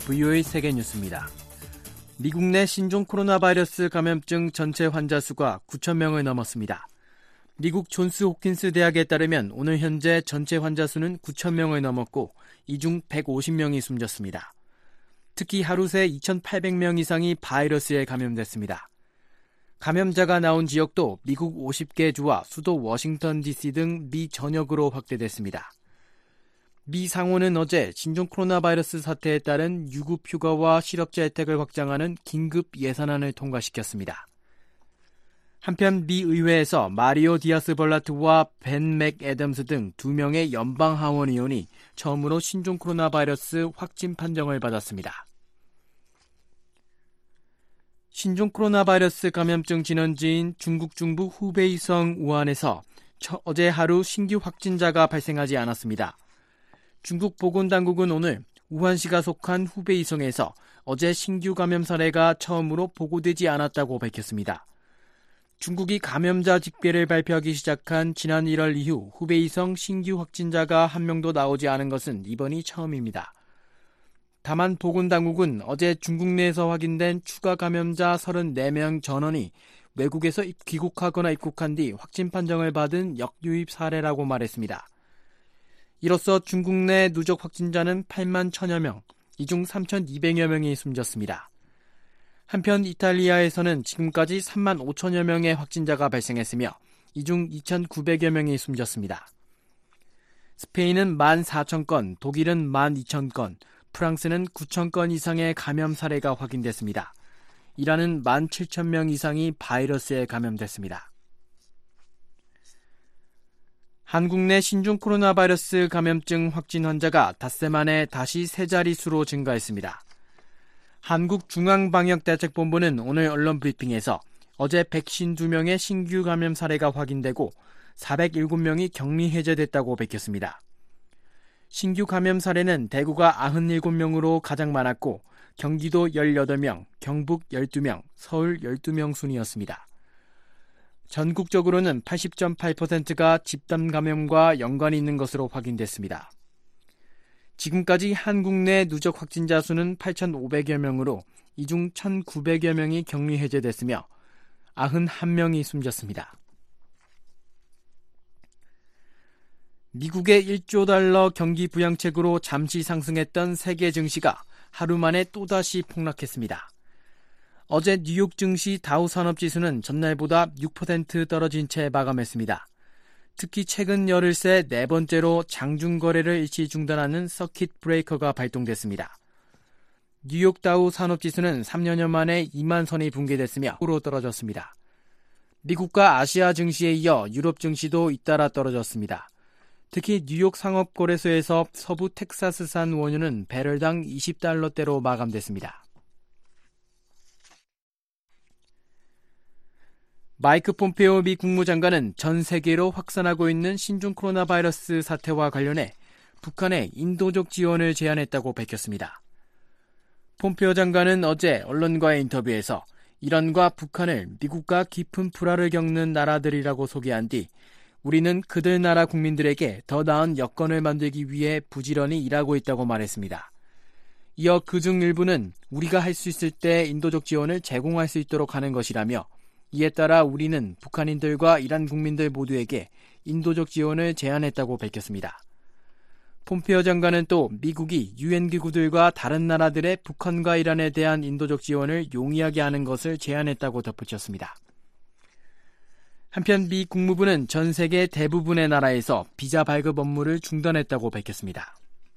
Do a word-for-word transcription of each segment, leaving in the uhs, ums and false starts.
브이오에이 세계뉴스입니다. 미국 내 신종 코로나 바이러스 감염증 전체 환자 수가 구천 명을 넘었습니다. 미국 존스 홉킨스 대학에 따르면 오늘 현재 전체 환자 수는 구천 명을 넘었고 이 중 백오십 명이 숨졌습니다. 특히 하루 새 이천팔백 명 이상이 바이러스에 감염됐습니다. 감염자가 나온 지역도 미국 오십 개 주와 수도 워싱턴 디씨 등 미 전역으로 확대됐습니다. 미 상원은 어제 신종 코로나 바이러스 사태에 따른 유급 휴가와 실업자 혜택을 확장하는 긴급 예산안을 통과시켰습니다. 한편 미 의회에서 마리오 디아스 벌라트와 벤 맥애덤스 등 두 명의 연방 하원 의원이 처음으로 신종 코로나 바이러스 확진 판정을 받았습니다. 신종 코로나 바이러스 감염증 진원지인 중국 중부 후베이성 우한에서 어제 하루 신규 확진자가 발생하지 않았습니다. 중국 보건당국은 오늘 우한시가 속한 후베이성에서 어제 신규 감염 사례가 처음으로 보고되지 않았다고 밝혔습니다. 중국이 감염자 집계를 발표하기 시작한 지난 일월 이후 후베이성 신규 확진자가 한 명도 나오지 않은 것은 이번이 처음입니다. 다만 보건당국은 어제 중국 내에서 확인된 추가 감염자 서른네 명 전원이 외국에서 귀국하거나 입국한 뒤 확진 판정을 받은 역유입 사례라고 말했습니다. 이로써 중국 내 누적 확진자는 팔만 천여 명, 이 중 삼천이백여 명이 숨졌습니다. 한편 이탈리아에서는 지금까지 삼만 오천여 명의 확진자가 발생했으며 이 중 이천구백여 명이 숨졌습니다. 스페인은 만 사천 건, 독일은 만 이천 건, 프랑스는 구천 건 이상의 감염 사례가 확인됐습니다. 이란은 만 칠천 명 이상이 바이러스에 감염됐습니다. 한국 내 신종 코로나 바이러스 감염증 확진 환자가 닷새 만에 다시 세 자릿수로 증가했습니다. 한국중앙방역대책본부는 오늘 언론 브리핑에서 어제 백오십이 명의 신규 감염 사례가 확인되고 사백칠 명이 격리 해제됐다고 밝혔습니다. 신규 감염 사례는 대구가 구십칠 명으로 가장 많았고 경기도 십팔 명, 경북 십이 명, 서울 십이 명 순이었습니다. 전국적으로는 팔십 점 팔 퍼센트가 집단 감염과 연관이 있는 것으로 확인됐습니다. 지금까지 한국 내 누적 확진자 수는 팔천오백여 명으로 이 중 천구백여 명이 격리 해제됐으며 구십일 명이 숨졌습니다. 미국의 일조 달러 경기 부양책으로 잠시 상승했던 세계 증시가 하루 만에 또다시 폭락했습니다. 어제 뉴욕 증시 다우 산업지수는 전날보다 육 퍼센트 떨어진 채 마감했습니다. 특히 최근 열흘 새 네 번째로 장중 거래를 일시 중단하는 서킷 브레이커가 발동됐습니다. 뉴욕 다우 산업지수는 삼 년여 만에 이만 선이 붕괴됐으며 으로 떨어졌습니다. 미국과 아시아 증시에 이어 유럽 증시도 잇따라 떨어졌습니다. 특히 뉴욕 상업거래소에서 서부 텍사스산 원유는 배럴당 이십 달러대로 마감됐습니다. 마이크 폼페오 미 국무장관은 전 세계로 확산하고 있는 신종 코로나 바이러스 사태와 관련해 북한에 인도적 지원을 제안했다고 밝혔습니다. 폼페오 장관은 어제 언론과의 인터뷰에서 이란과 북한을 미국과 깊은 불화를 겪는 나라들이라고 소개한 뒤 우리는 그들 나라 국민들에게 더 나은 여건을 만들기 위해 부지런히 일하고 있다고 말했습니다. 이어 그중 일부는 우리가 할 수 있을 때 인도적 지원을 제공할 수 있도록 하는 것이라며 이에 따라 우리는 북한인들과 이란 국민들 모두에게 인도적 지원을 제안했다고 밝혔습니다. 폼페오 장관은 또 미국이 유엔 기구들과 다른 나라들의 북한과 이란에 대한 인도적 지원을 용이하게 하는 것을 제안했다고 덧붙였습니다. 한편 미 국무부는 전 세계 대부분의 나라에서 비자 발급 업무를 중단했다고 밝혔습니다.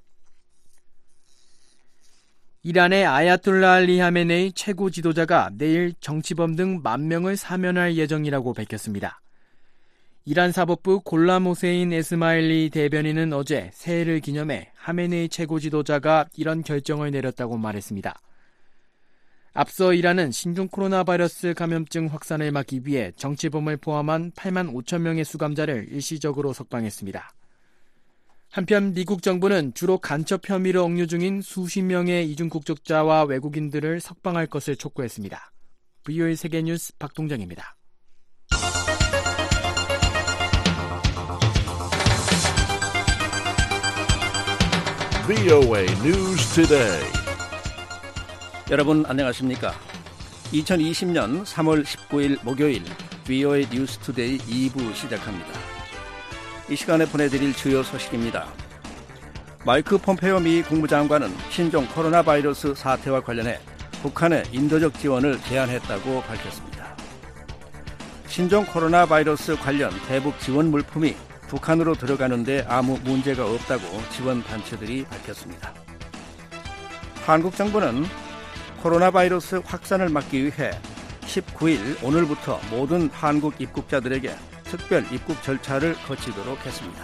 이란의 아야톨라 알리 하메네이 최고 지도자가 내일 정치범 등 만 명을 사면할 예정이라고 밝혔습니다. 이란 사법부 골람 호세인 에스마일리 대변인은 어제 새해를 기념해 하메네이 최고 지도자가 이런 결정을 내렸다고 말했습니다. 앞서 이란은 신종 코로나 바이러스 감염증 확산을 막기 위해 정치범을 포함한 팔만 오천 명의 수감자를 일시적으로 석방했습니다. 한편 미국 정부는 주로 간첩 혐의로 억류 중인 수십 명의 이중 국적자와 외국인들을 석방할 것을 촉구했습니다. 브이오에이 세계뉴스 박동정입니다. 브이오에이 News Today. 여러분 안녕하십니까? 이천이십년 삼월 십구일 목요일 브이오에이 뉴스투데이 이 부 시작합니다. 이 시간에 보내드릴 주요 소식입니다. 마이크 폼페이오 미 국무장관은 신종 코로나 바이러스 사태와 관련해 북한의 인도적 지원을 제안했다고 밝혔습니다. 신종 코로나 바이러스 관련 대북 지원 물품이 북한으로 들어가는데 아무 문제가 없다고 지원 단체들이 밝혔습니다. 한국 정부는 코로나 바이러스 확산을 막기 위해 십구일 오늘부터 모든 한국 입국자들에게 특별 입국 절차를 거치도록 했습니다.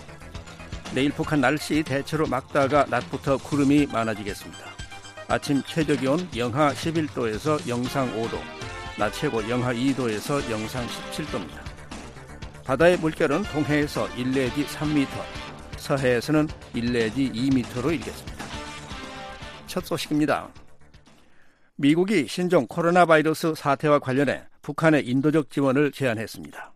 내일 북한 날씨 대체로 맑다가 낮부터 구름이 많아지겠습니다. 아침 최저기온 영하 십일도에서 영상 오도, 낮 최고 영하 이도에서 영상 십칠도입니다. 바다의 물결은 동해에서 일 내지 삼 미터, 서해에서는 일 내지 이 미터로 일겠습니다. 첫 소식입니다. 미국이 신종 코로나 바이러스 사태와 관련해 북한의 인도적 지원을 제안했습니다.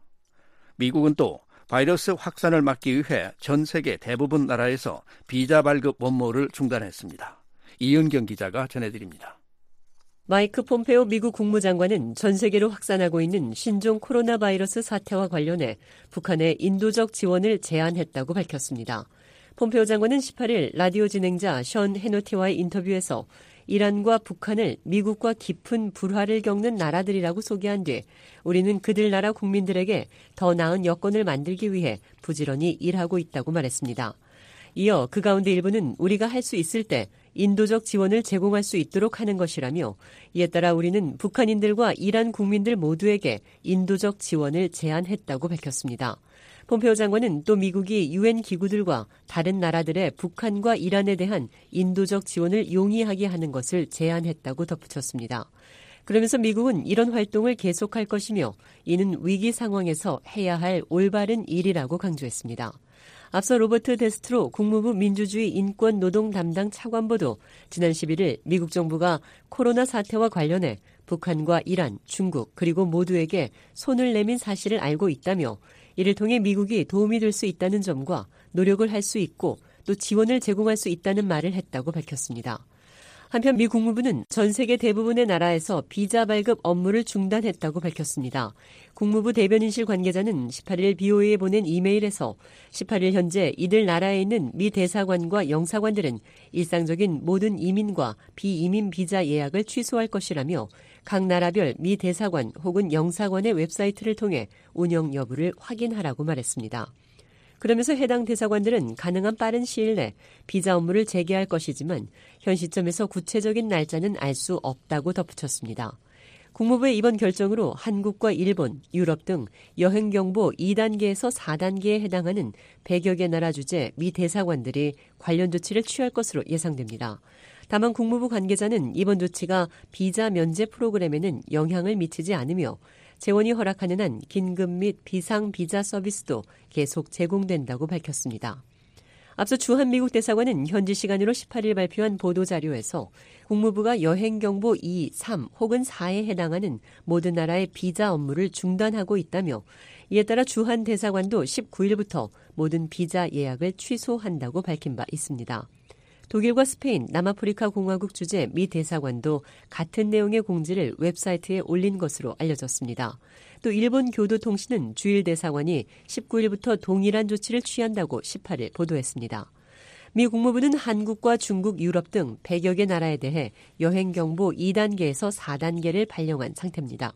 미국은 또 바이러스 확산을 막기 위해 전 세계 대부분 나라에서 비자 발급 원모를 중단했습니다. 이은경 기자가 전해드립니다. 마이크 폼페이오 미국 국무장관은 전 세계로 확산하고 있는 신종 코로나 바이러스 사태와 관련해 북한의 인도적 지원을 제안했다고 밝혔습니다. 폼페이오 장관은 십팔일 라디오 진행자 션 해노티와의 인터뷰에서 이란과 북한을 미국과 깊은 불화를 겪는 나라들이라고 소개한 뒤 우리는 그들 나라 국민들에게 더 나은 여건을 만들기 위해 부지런히 일하고 있다고 말했습니다. 이어 그 가운데 일부는 우리가 할 수 있을 때 인도적 지원을 제공할 수 있도록 하는 것이라며 이에 따라 우리는 북한인들과 이란 국민들 모두에게 인도적 지원을 제안했다고 밝혔습니다. 폼페이오 장관은 또 미국이 유엔 기구들과 다른 나라들의 북한과 이란에 대한 인도적 지원을 용이하게 하는 것을 제안했다고 덧붙였습니다. 그러면서 미국은 이런 활동을 계속할 것이며 이는 위기 상황에서 해야 할 올바른 일이라고 강조했습니다. 앞서 로버트 데스트로 국무부 민주주의 인권 노동 담당 차관보도 지난 십일일 미국 정부가 코로나 사태와 관련해 북한과 이란, 중국 그리고 모두에게 손을 내민 사실을 알고 있다며 이를 통해 미국이 도움이 될 수 있다는 점과 노력을 할 수 있고 또 지원을 제공할 수 있다는 말을 했다고 밝혔습니다. 한편 미 국무부는 전 세계 대부분의 나라에서 비자 발급 업무를 중단했다고 밝혔습니다. 국무부 대변인실 관계자는 십팔일 브이오에이에 보낸 이메일에서 십팔일 현재 이들 나라에 있는 미 대사관과 영사관들은 일상적인 모든 이민과 비이민 비자 예약을 취소할 것이라며 각 나라별 미 대사관 혹은 영사관의 웹사이트를 통해 운영 여부를 확인하라고 말했습니다. 그러면서 해당 대사관들은 가능한 빠른 시일 내 비자 업무를 재개할 것이지만 현 시점에서 구체적인 날짜는 알 수 없다고 덧붙였습니다. 국무부의 이번 결정으로 한국과 일본, 유럽 등 여행경보 이 단계에서 사 단계에 해당하는 백여 개 나라 주재 미 대사관들이 관련 조치를 취할 것으로 예상됩니다. 다만 국무부 관계자는 이번 조치가 비자 면제 프로그램에는 영향을 미치지 않으며 재원이 허락하는 한 긴급 및 비상 비자 서비스도 계속 제공된다고 밝혔습니다. 앞서 주한 미국 대사관은 현지 시간으로 십팔일 발표한 보도자료에서 국무부가 여행경보 이, 삼 혹은 사에 해당하는 모든 나라의 비자 업무를 중단하고 있다며 이에 따라 주한 대사관도 십구일부터 모든 비자 예약을 취소한다고 밝힌 바 있습니다. 독일과 스페인, 남아프리카 공화국 주재 미 대사관도 같은 내용의 공지를 웹사이트에 올린 것으로 알려졌습니다. 또 일본 교도통신은 주일 대사관이 십구일부터 동일한 조치를 취한다고 십팔일 보도했습니다. 미 국무부는 한국과 중국, 유럽 등 백여 개 나라에 대해 여행경보 이 단계에서 사 단계를 발령한 상태입니다.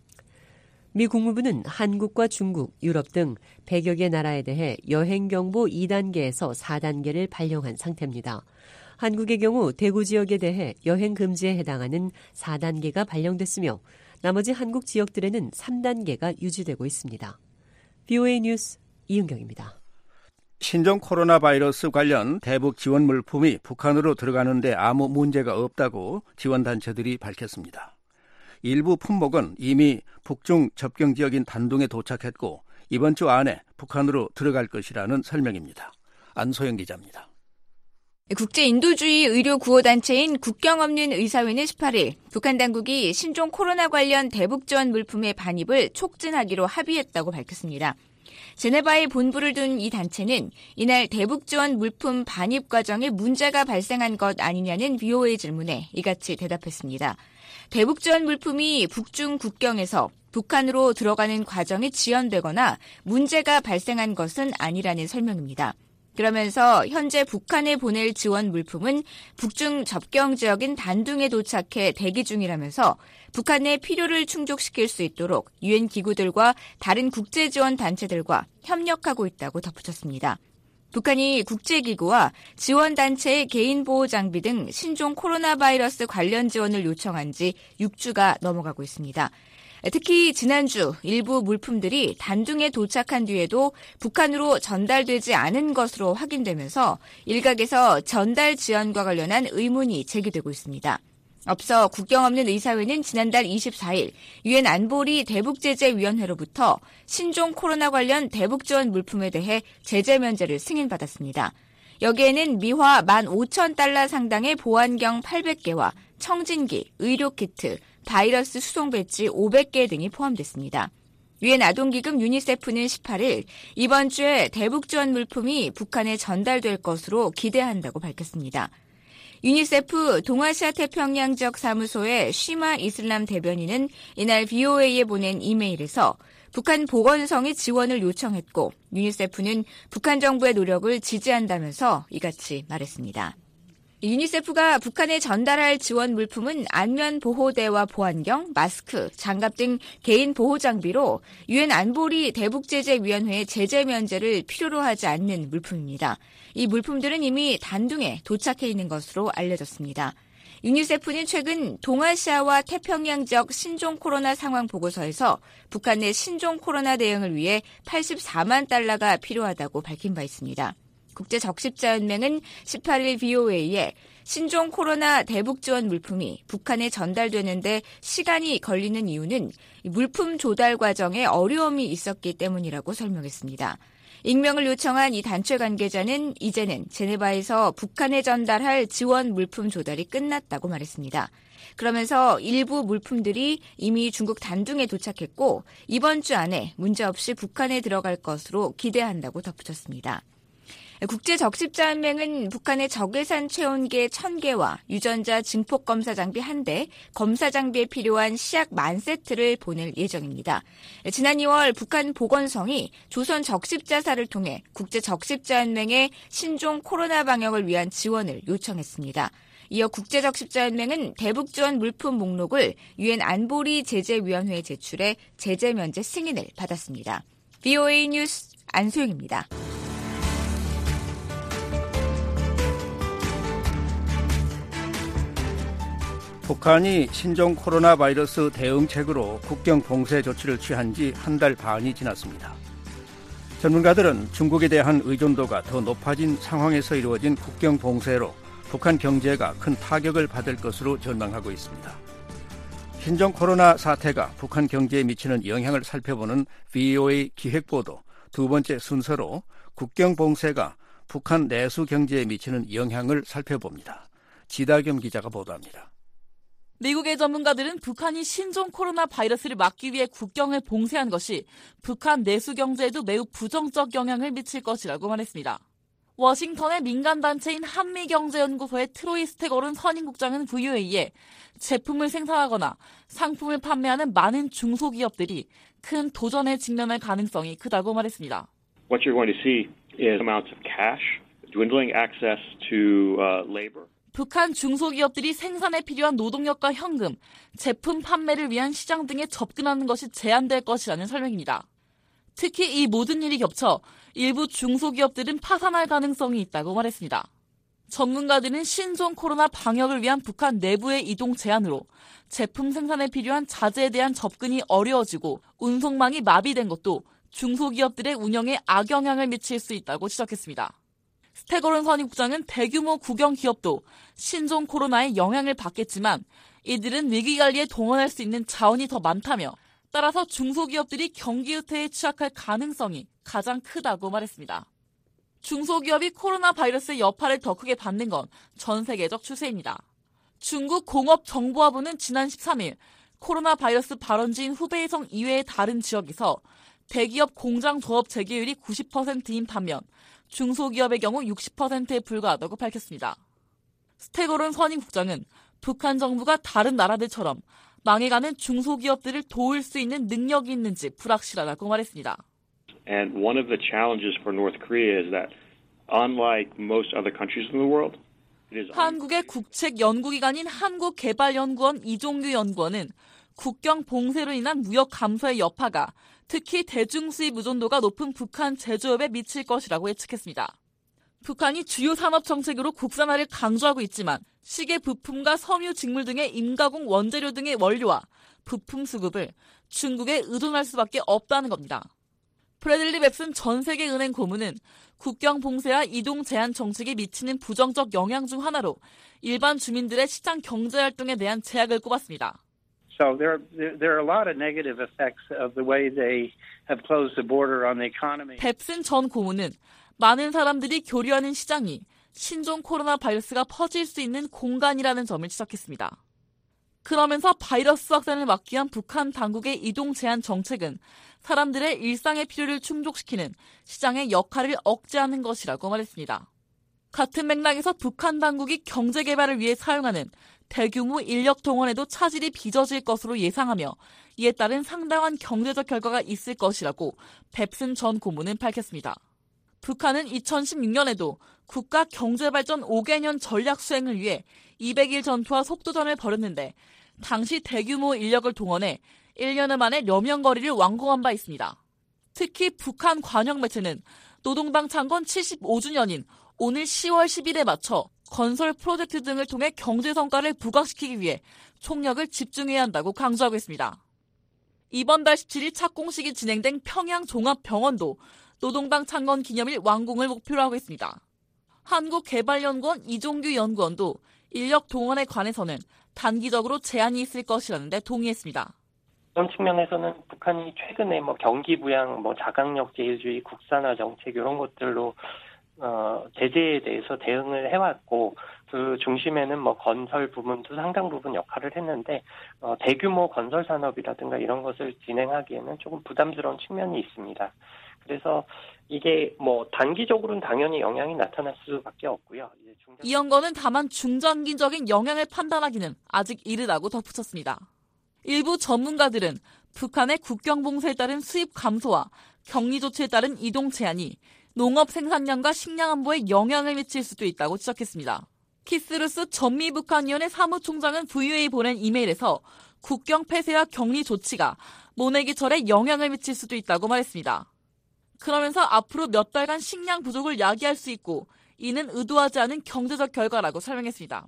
미 국무부는 한국과 중국, 유럽 등 백여 개 나라에 대해 여행경보 이 단계에서 사 단계를 발령한 상태입니다. 한국의 경우 대구 지역에 대해 여행 금지에 해당하는 사 단계가 발령됐으며 나머지 한국 지역들에는 삼 단계가 유지되고 있습니다. 브이오에이 뉴스 이은경입니다. 신종 코로나 바이러스 관련 대북 지원 물품이 북한으로 들어가는데 아무 문제가 없다고 지원단체들이 밝혔습니다. 일부 품목은 이미 북중 접경 지역인 단둥에 도착했고 이번 주 안에 북한으로 들어갈 것이라는 설명입니다. 안소영 기자입니다. 국제인도주의 의료구호단체인 국경없는 의사회는 십팔일 북한 당국이 신종 코로나 관련 대북 지원 물품의 반입을 촉진하기로 합의했다고 밝혔습니다. 제네바에 본부를 둔 이 단체는 이날 대북 지원 물품 반입 과정에 문제가 발생한 것 아니냐는 브이오에이 질문에 이같이 대답했습니다. 대북 지원 물품이 북중 국경에서 북한으로 들어가는 과정이 지연되거나 문제가 발생한 것은 아니라는 설명입니다. 그러면서 현재 북한에 보낼 지원 물품은 북중 접경 지역인 단둥에 도착해 대기 중이라면서 북한 내 필요를 충족시킬 수 있도록 유엔 기구들과 다른 국제 지원 단체들과 협력하고 있다고 덧붙였습니다. 북한이 국제기구와 지원단체의 개인보호 장비 등 신종 코로나 바이러스 관련 지원을 요청한 지 육 주가 넘어가고 있습니다. 특히 지난주 일부 물품들이 단둥에 도착한 뒤에도 북한으로 전달되지 않은 것으로 확인되면서 일각에서 전달 지연과 관련한 의문이 제기되고 있습니다. 앞서 국경 없는 의사회는 지난달 이십사일 유엔 안보리 대북제재위원회로부터 신종 코로나 관련 대북 지원 물품에 대해 제재 면제를 승인받았습니다. 여기에는 미화 만 오천 달러 상당의 보안경 팔백 개와 청진기, 의료키트, 바이러스 수송 배지 오백 개 등이 포함됐습니다. 유엔 아동기금 유니세프는 십팔일 이번 주에 대북 지원 물품이 북한에 전달될 것으로 기대한다고 밝혔습니다. 유니세프 동아시아 태평양 지역 사무소의 쉬마 이슬람 대변인은 이날 브이오에이에 보낸 이메일에서 북한 보건성이 지원을 요청했고 유니세프는 북한 정부의 노력을 지지한다면서 이같이 말했습니다. 유니세프가 북한에 전달할 지원 물품은 안면 보호대와 보안경, 마스크, 장갑 등 개인 보호 장비로 유엔 안보리 대북제재위원회의 제재 면제를 필요로 하지 않는 물품입니다. 이 물품들은 이미 단둥에 도착해 있는 것으로 알려졌습니다. 유니세프는 최근 동아시아와 태평양 지역 신종 코로나 상황 보고서에서 북한 내 신종 코로나 대응을 위해 팔십사만 달러가 필요하다고 밝힌 바 있습니다. 국제적십자연맹은 십팔일 브이오에이에 신종 코로나 대북 지원 물품이 북한에 전달되는데 시간이 걸리는 이유는 물품 조달 과정에 어려움이 있었기 때문이라고 설명했습니다. 익명을 요청한 이 단체 관계자는 이제는 제네바에서 북한에 전달할 지원 물품 조달이 끝났다고 말했습니다. 그러면서 일부 물품들이 이미 중국 단둥에 도착했고 이번 주 안에 문제없이 북한에 들어갈 것으로 기대한다고 덧붙였습니다. 국제적십자연맹은 북한의 적외선 체온계 천 개와 유전자 증폭 검사 장비 한 대, 검사 장비에 필요한 시약 만 세트를 보낼 예정입니다. 지난 이월 북한 보건성이 조선 적십자사를 통해 국제적십자연맹에 신종 코로나 방역을 위한 지원을 요청했습니다. 이어 국제적십자연맹은 대북 지원 물품 목록을 유엔 안보리 제재위원회에 제출해 제재 면제 승인을 받았습니다. 브이오에이 뉴스 안소영입니다. 북한이 신종 코로나 바이러스 대응책으로 국경 봉쇄 조치를 취한 지 한 달 반이 지났습니다. 전문가들은 중국에 대한 의존도가 더 높아진 상황에서 이루어진 국경 봉쇄로 북한 경제가 큰 타격을 받을 것으로 전망하고 있습니다. 신종 코로나 사태가 북한 경제에 미치는 영향을 살펴보는 브이오에이 기획보도 두 번째 순서로 국경 봉쇄가 북한 내수 경제에 미치는 영향을 살펴봅니다. 지다겸 기자가 보도합니다. 미국의 전문가들은 북한이 신종 코로나 바이러스를 막기 위해 국경을 봉쇄한 것이 북한 내수 경제에도 매우 부정적 영향을 미칠 것이라고 말했습니다. 워싱턴의 민간단체인 한미경제연구소의 트로이 스테거른 선임국장은 브이오에이에 제품을 생산하거나 상품을 판매하는 많은 중소기업들이 큰 도전에 직면할 가능성이 크다고 말했습니다. What you're going to see is amounts of cash, dwindling access to uh, labor. 북한 중소기업들이 생산에 필요한 노동력과 현금, 제품 판매를 위한 시장 등에 접근하는 것이 제한될 것이라는 설명입니다. 특히 이 모든 일이 겹쳐 일부 중소기업들은 파산할 가능성이 있다고 말했습니다. 전문가들은 신종 코로나 방역을 위한 북한 내부의 이동 제한으로 제품 생산에 필요한 자재에 대한 접근이 어려워지고 운송망이 마비된 것도 중소기업들의 운영에 악영향을 미칠 수 있다고 지적했습니다. 스테거른 선임국장은 대규모 국영 기업도 신종 코로나에 영향을 받겠지만 이들은 위기관리에 동원할 수 있는 자원이 더 많다며 따라서 중소기업들이 경기후퇴에 취약할 가능성이 가장 크다고 말했습니다. 중소기업이 코로나 바이러스의 여파를 더 크게 받는 건 전 세계적 추세입니다. 중국 공업정보화부는 지난 십삼일 코로나 바이러스 발원지인 후베이성 이외의 다른 지역에서 대기업 공장 조업 재개율이 구십 퍼센트인 반면 중소기업의 경우 육십 퍼센트에 불과하다고 밝혔습니다. 스테거론 선임 국장은 북한 정부가 다른 나라들처럼 망해가는 중소기업들을 도울 수 있는 능력이 있는지 불확실하다고 말했습니다. And one of the challenges for North Korea is that unlike most other countries in the world, 한국의 국책 연구기관인 한국개발연구원 이종규 연구원은 국경 봉쇄로 인한 무역 감소의 여파가 특히 대중수입 의존도가 높은 북한 제조업에 미칠 것이라고 예측했습니다. 북한이 주요 산업 정책으로 국산화를 강조하고 있지만 시계 부품과 섬유 직물 등의 임가공 원재료 등의 원료와 부품 수급을 중국에 의존할 수밖에 없다는 겁니다. 브래들리 뱁슨 전세계은행 고문은 국경 봉쇄와 이동 제한 정책이 미치는 부정적 영향 중 하나로 일반 주민들의 시장 경제 활동에 대한 제약을 꼽았습니다. So there, there are a lot of negative effects of the way they have closed the border on the economy. 뱁슨 전 고문은 많은 사람들이 교류하는 시장이 신종 코로나 바이러스가 퍼질 수 있는 공간이라는 점을 지적했습니다. 그러면서 바이러스 확산을 막기 위한 북한 당국의 이동 제한 정책은 사람들의 일상의 필요를 충족시키는 시장의 역할을 억제하는 것이라고 말했습니다. 같은 맥락에서 북한 당국이 경제 개발을 위해 사용하는 대규모 인력 동원에도 차질이 빚어질 것으로 예상하며 이에 따른 상당한 경제적 결과가 있을 것이라고 뱁슨 전 고문은 밝혔습니다. 북한은 이천십육 년에도 국가 경제발전 오 개년 전략 수행을 위해 이백 일 전투와 속도전을 벌였는데 당시 대규모 인력을 동원해 일 년 만에 여명거리를 완공한 바 있습니다. 특히 북한 관영 매체는 노동당 창건 칠십오 주년인 오늘 시월 십일에 맞춰 건설 프로젝트 등을 통해 경제 성과를 부각시키기 위해 총력을 집중해야 한다고 강조하고 있습니다. 이번 달 십칠 일 착공식이 진행된 평양종합병원도 노동당 창건 기념일 완공을 목표로 하고 있습니다. 한국개발연구원 이종규 연구원도 인력 동원에 관해서는 단기적으로 제한이 있을 것이라는 데 동의했습니다. 그런 측면에서는 북한이 최근에 뭐 경기 부양, 뭐 자강력 제일주의, 국산화 정책 이런 것들로 어, 제재에 대해서 대응을 해왔고 그 중심에는 뭐 건설 부문도 상당 부분 역할을 했는데 어, 대규모 건설 산업이라든가 이런 것을 진행하기에는 조금 부담스러운 측면이 있습니다. 그래서 이게 뭐 단기적으로는 당연히 영향이 나타날 수밖에 없고요. 이제 중장... 이 연구원은 다만 중장기적인 영향을 판단하기는 아직 이르다고 덧붙였습니다. 일부 전문가들은 북한의 국경 봉쇄에 따른 수입 감소와 격리 조치에 따른 이동 제한이 농업 생산량과 식량 안보에 영향을 미칠 수도 있다고 지적했습니다. 키스루스 전미북한위원회 사무총장은 브이오에이에 보낸 이메일에서 국경 폐쇄와 격리 조치가 모내기철에 영향을 미칠 수도 있다고 말했습니다. 그러면서 앞으로 몇 달간 식량 부족을 야기할 수 있고 이는 의도하지 않은 경제적 결과라고 설명했습니다.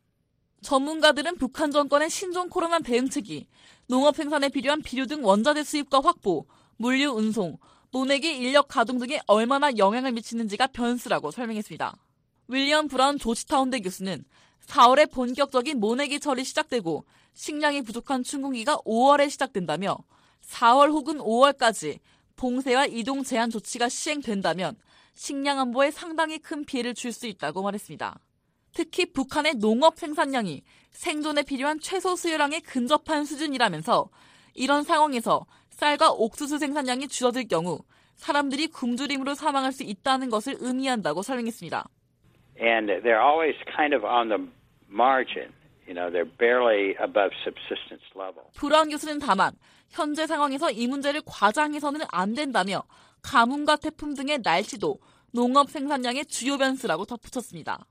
전문가들은 북한 정권의 신종 코로나 대응책이 농업 생산에 필요한 비료 등 원자재 수입과 확보, 물류 운송, 모내기 인력 가동 등에 얼마나 영향을 미치는지가 변수라고 설명했습니다. 윌리엄 브라운 조지타운대 교수는 사월에 본격적인 모내기철이 시작되고 식량이 부족한 춘궁기가 오월에 시작된다며 사월 혹은 오월까지 봉쇄와 이동 제한 조치가 시행된다면 식량 안보에 상당히 큰 피해를 줄 수 있다고 말했습니다. 특히 북한의 농업 생산량이 생존에 필요한 최소 수요량에 근접한 수준이라면서 이런 상황에서 쌀과 옥수수 생산량이 줄어들 경우 사람들이 굶주림으로 사망할 수 있다는 것을 의미한다고 설명했습니다. And they're always kind of on the margin. You know, they're barely above subsistence level. 브라운 교수는 다만 현재 상황에서 이 문제를 과장해서는 안 된다며 가뭄과 태풍 등의 날씨도 농업 생산량의 주요 변수라고 덧붙였습니다.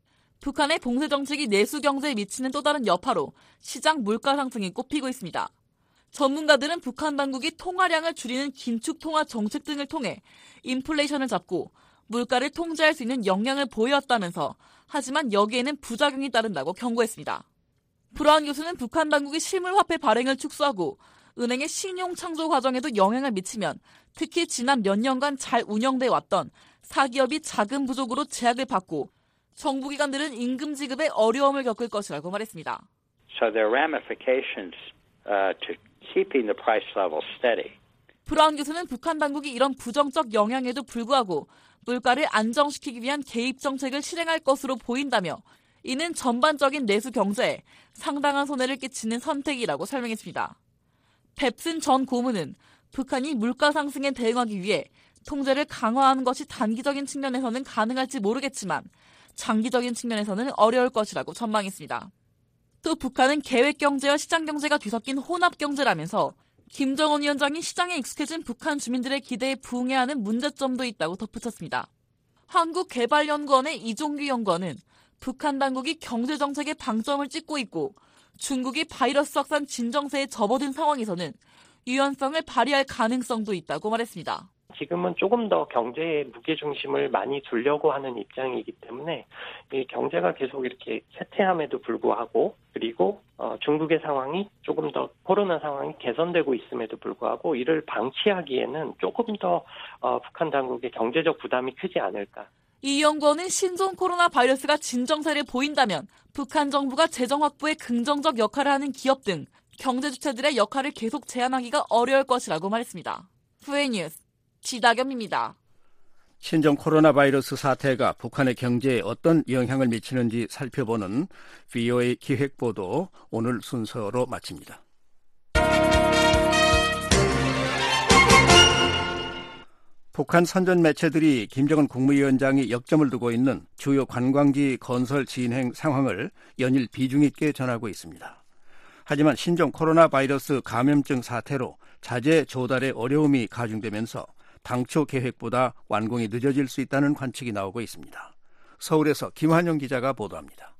북한의 봉쇄 정책이 내수 경제에 미치는 또 다른 여파로 시장 물가 상승이 꼽히고 있습니다. 전문가들은 북한 당국이 통화량을 줄이는 긴축 통화 정책 등을 통해 인플레이션을 잡고 물가를 통제할 수 있는 역량을 보여왔다면서 하지만 여기에는 부작용이 따른다고 경고했습니다. 브라운 교수는 북한 당국이 실물화폐 발행을 축소하고 은행의 신용 창조 과정에도 영향을 미치면 특히 지난 몇 년간 잘 운영돼 왔던 사기업이 자금 부족으로 제약을 받고 정부기관들은 임금 지급에 어려움을 겪을 것이라고 말했습니다. So there are ramifications uh, to keeping the price level steady. 브라운 교수는 북한 당국이 이런 부정적 영향에도 불구하고 물가를 안정시키기 위한 개입 정책을 실행할 것으로 보인다며 이는 전반적인 내수 경제에 상당한 손해를 끼치는 선택이라고 설명했습니다. 뱁슨 전 고문은 북한이 물가 상승에 대응하기 위해 통제를 강화하는 것이 단기적인 측면에서는 가능할지 모르겠지만 장기적인 측면에서는 어려울 것이라고 전망했습니다. 또 북한은 계획경제와 시장경제가 뒤섞인 혼합경제라면서 김정은 위원장이 시장에 익숙해진 북한 주민들의 기대에 부응해야 하는 문제점도 있다고 덧붙였습니다. 한국개발연구원의 이종규 연구원은 북한 당국이 경제정책에 방점을 찍고 있고 중국이 바이러스 확산 진정세에 접어든 상황에서는 유연성을 발휘할 가능성도 있다고 말했습니다. 지금은 조금 더 경제에 무게중심을 많이 두려고 하는 입장이기 때문에 이 경제가 계속 이렇게 쇠퇴함에도 불구하고 그리고 어, 중국의 상황이 조금 더 코로나 상황이 개선되고 있음에도 불구하고 이를 방치하기에는 조금 더 어, 북한 당국의 경제적 부담이 크지 않을까. 이 연구원은 신종 코로나 바이러스가 진정세를 보인다면 북한 정부가 재정 확보에 긍정적 역할을 하는 기업 등 경제 주체들의 역할을 계속 제한하기가 어려울 것이라고 말했습니다. 후에 뉴스 지다겸입니다. 신종 코로나 바이러스 사태가 북한의 경제에 어떤 영향을 미치는지 살펴보는 브이오에이 기획보도 오늘 순서로 마칩니다. 북한 선전 매체들이 김정은 국무위원장이 역점을 두고 있는 주요 관광지 건설 진행 상황을 연일 비중 있게 전하고 있습니다. 하지만 신종 코로나 바이러스 감염증 사태로 자재 조달에 어려움이 가중되면서 당초 계획보다 완공이 늦어질 수 있다는 관측이 나오고 있습니다. 서울에서 김환영 기자가 보도합니다.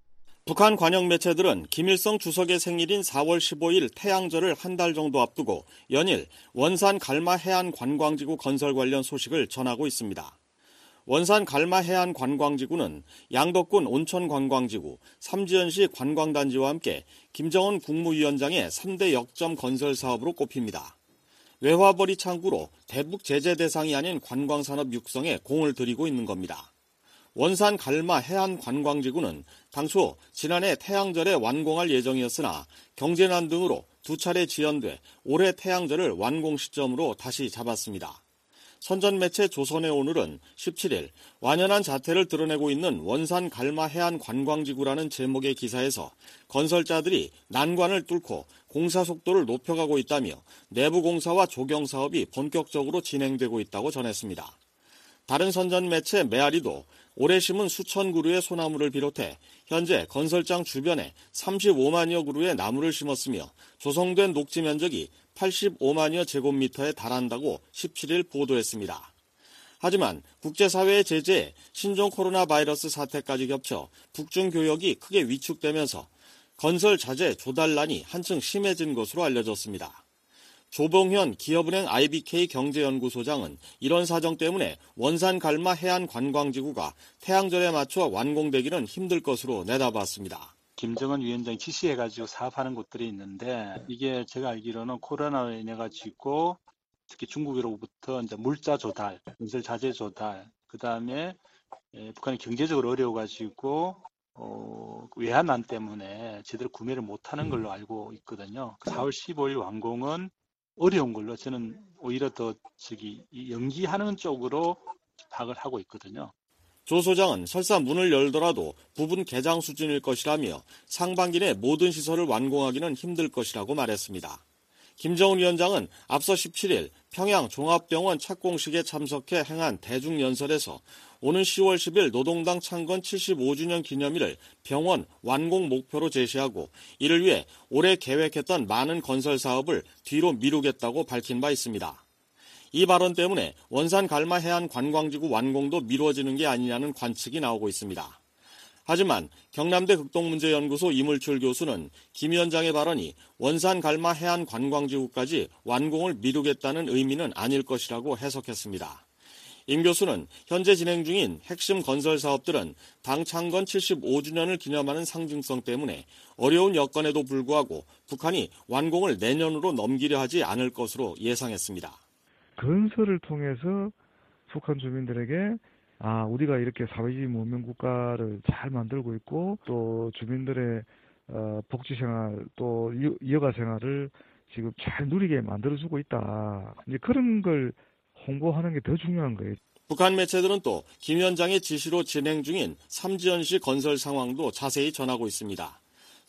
북한 관영 매체들은 김일성 주석의 생일인 사월 십오일 태양절을 한 달 정도 앞두고 연일 원산 갈마 해안 관광지구 건설 관련 소식을 전하고 있습니다. 원산 갈마 해안 관광지구는 양덕군 온천 관광지구, 삼지연시 관광단지와 함께 김정은 국무위원장의 삼 대 역점 건설 사업으로 꼽힙니다. 외화벌이 창구로 대북 제재 대상이 아닌 관광산업 육성에 공을 들이고 있는 겁니다. 원산 갈마 해안 관광지구는 당초 지난해 태양절에 완공할 예정이었으나 경제난 등으로 두 차례 지연돼 올해 태양절을 완공 시점으로 다시 잡았습니다. 선전 매체 조선의 오늘은 십칠일 완연한 자태를 드러내고 있는 원산 갈마 해안 관광지구라는 제목의 기사에서 건설자들이 난관을 뚫고 공사 속도를 높여가고 있다며 내부 공사와 조경 사업이 본격적으로 진행되고 있다고 전했습니다. 다른 선전 매체 메아리도 올해 심은 수천 그루의 소나무를 비롯해 현재 건설장 주변에 삼십오만여 그루의 나무를 심었으며 조성된 녹지 면적이 팔십오만여 제곱미터에 달한다고 십칠일 보도했습니다. 하지만 국제사회의 제재에 신종 코로나 바이러스 사태까지 겹쳐 북중 교역이 크게 위축되면서 건설 자재 조달난이 한층 심해진 것으로 알려졌습니다. 조봉현 기업은행 아이비케이 경제연구소장은 이런 사정 때문에 원산 갈마 해안 관광지구가 태양절에 맞춰 완공되기는 힘들 것으로 내다봤습니다. 김정은 위원장이 지시해가지고 사업하는 곳들이 있는데 이게 제가 알기로는 코로나로 인해 가지고 특히 중국으로부터 이제 물자 조달, 건설 자재 조달, 그 다음에 북한이 경제적으로 어려워가지고 어, 외환난 때문에 제대로 구매를 못하는 걸로 알고 있거든요. 사월 십오일 완공은 어려운 걸로 저는 오히려 더 저기 연기하는 쪽으로 파악을 하고 있거든요. 조 소장은 설사 문을 열더라도 부분 개장 수준일 것이라며 상반기 내 모든 시설을 완공하기는 힘들 것이라고 말했습니다. 김정은 위원장은 앞서 십칠일 평양 종합병원 착공식에 참석해 행한 대중연설에서 오는 시월 십일 노동당 창건 칠십오주년 기념일을 병원 완공 목표로 제시하고 이를 위해 올해 계획했던 많은 건설 사업을 뒤로 미루겠다고 밝힌 바 있습니다. 이 발언 때문에 원산 갈마 해안 관광지구 완공도 미뤄지는 게 아니냐는 관측이 나오고 있습니다. 하지만 경남대 극동문제연구소 이물출 교수는 김 위원장의 발언이 원산 갈마 해안 관광지구까지 완공을 미루겠다는 의미는 아닐 것이라고 해석했습니다. 임 교수는 현재 진행 중인 핵심 건설 사업들은 당 창건 칠십오주년을 기념하는 상징성 때문에 어려운 여건에도 불구하고 북한이 완공을 내년으로 넘기려 하지 않을 것으로 예상했습니다. 건설을 통해서 북한 주민들에게 아 우리가 이렇게 사회주의 문명 국가를 잘 만들고 있고 또 주민들의 어, 복지 생활 또 여가 생활을 지금 잘 누리게 만들어주고 있다. 이제 그런 걸 홍보하는 게 더 중요한 거예요. 북한 매체들은 또 김 위원장의 지시로 진행 중인 삼지연시 건설 상황도 자세히 전하고 있습니다.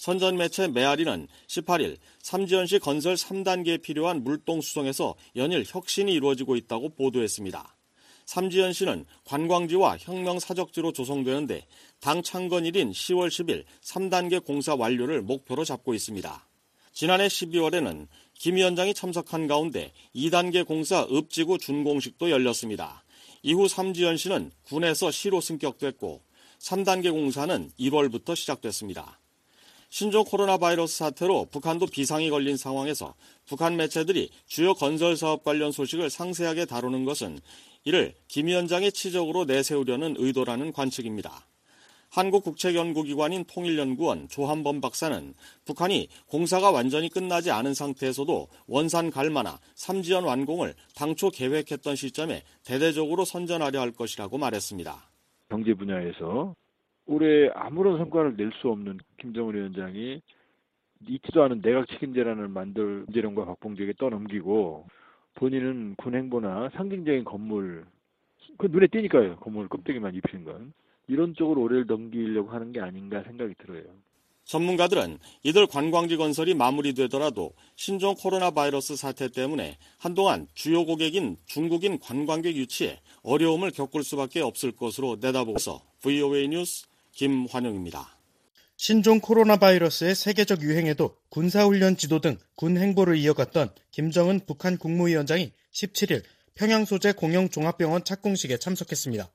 선전 매체 메아리는 십팔 일 삼지연시 건설 삼 단계에 필요한 물동 수송에서 연일 혁신이 이루어지고 있다고 보도했습니다. 삼지연시는 관광지와 혁명사적지로 조성되는데 당 창건일인 시월 십일 삼 단계 공사 완료를 목표로 잡고 있습니다. 지난해 십이월에는 김 위원장이 참석한 가운데 이 단계 공사 읍지구 준공식도 열렸습니다. 이후 삼지연시는 군에서 시로 승격됐고 삼 단계 공사는 일월부터 시작됐습니다. 신종 코로나 바이러스 사태로 북한도 비상이 걸린 상황에서 북한 매체들이 주요 건설 사업 관련 소식을 상세하게 다루는 것은 이를 김 위원장의 치적으로 내세우려는 의도라는 관측입니다. 한국국책연구기관인 통일연구원 조한범 박사는 북한이 공사가 완전히 끝나지 않은 상태에서도 원산 갈마나 삼지연 완공을 당초 계획했던 시점에 대대적으로 선전하려 할 것이라고 말했습니다. 경제 분야에서 올해 아무런 성과를 낼 수 없는 김정은 위원장이 있지도 않은 내각 책임제란을 만들 김재룡과 박봉주에게 떠넘기고 본인은 군 행보나 상징적인 건물, 그 눈에 띄니까요. 건물 껍데기만 입힌 건. 이런 쪽으로 올해를 넘기려고 하는 게 아닌가 생각이 들어요. 전문가들은 이들 관광지 건설이 마무리되더라도 신종 코로나 바이러스 사태 때문에 한동안 주요 고객인 중국인 관광객 유치에 어려움을 겪을 수밖에 없을 것으로 내다보고서 브이오에이 뉴스 김환영입니다. 신종 코로나 바이러스의 세계적 유행에도 군사훈련 지도 등 군 행보를 이어갔던 김정은 북한 국무위원장이 십칠 일 평양 소재 공영종합병원 착공식에 참석했습니다.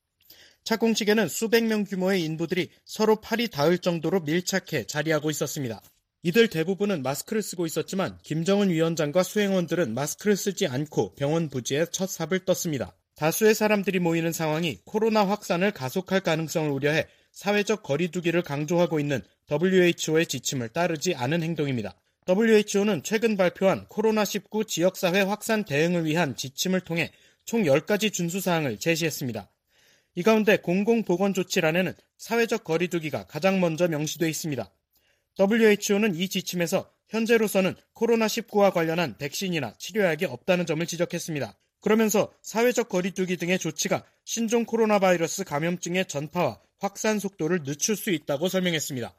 착공식에는 수백 명 규모의 인부들이 서로 팔이 닿을 정도로 밀착해 자리하고 있었습니다. 이들 대부분은 마스크를 쓰고 있었지만 김정은 위원장과 수행원들은 마스크를 쓰지 않고 병원 부지에 첫 삽을 떴습니다. 다수의 사람들이 모이는 상황이 코로나 확산을 가속할 가능성을 우려해 사회적 거리 두기를 강조하고 있는 더블유에이치오의 지침을 따르지 않은 행동입니다. 더블유에이치오는 최근 발표한 코로나 십구 지역사회 확산 대응을 위한 지침을 통해 총 열 가지 준수사항을 제시했습니다. 이 가운데 공공보건조치란에는 사회적 거리 두기가 가장 먼저 명시되어 있습니다. 더블유에이치오는 이 지침에서 현재로서는 코로나 십구와 관련한 백신이나 치료약이 없다는 점을 지적했습니다. 그러면서 사회적 거리 두기 등의 조치가 신종 코로나 바이러스 감염증의 전파와 확산 속도를 늦출 수 있다고 설명했습니다.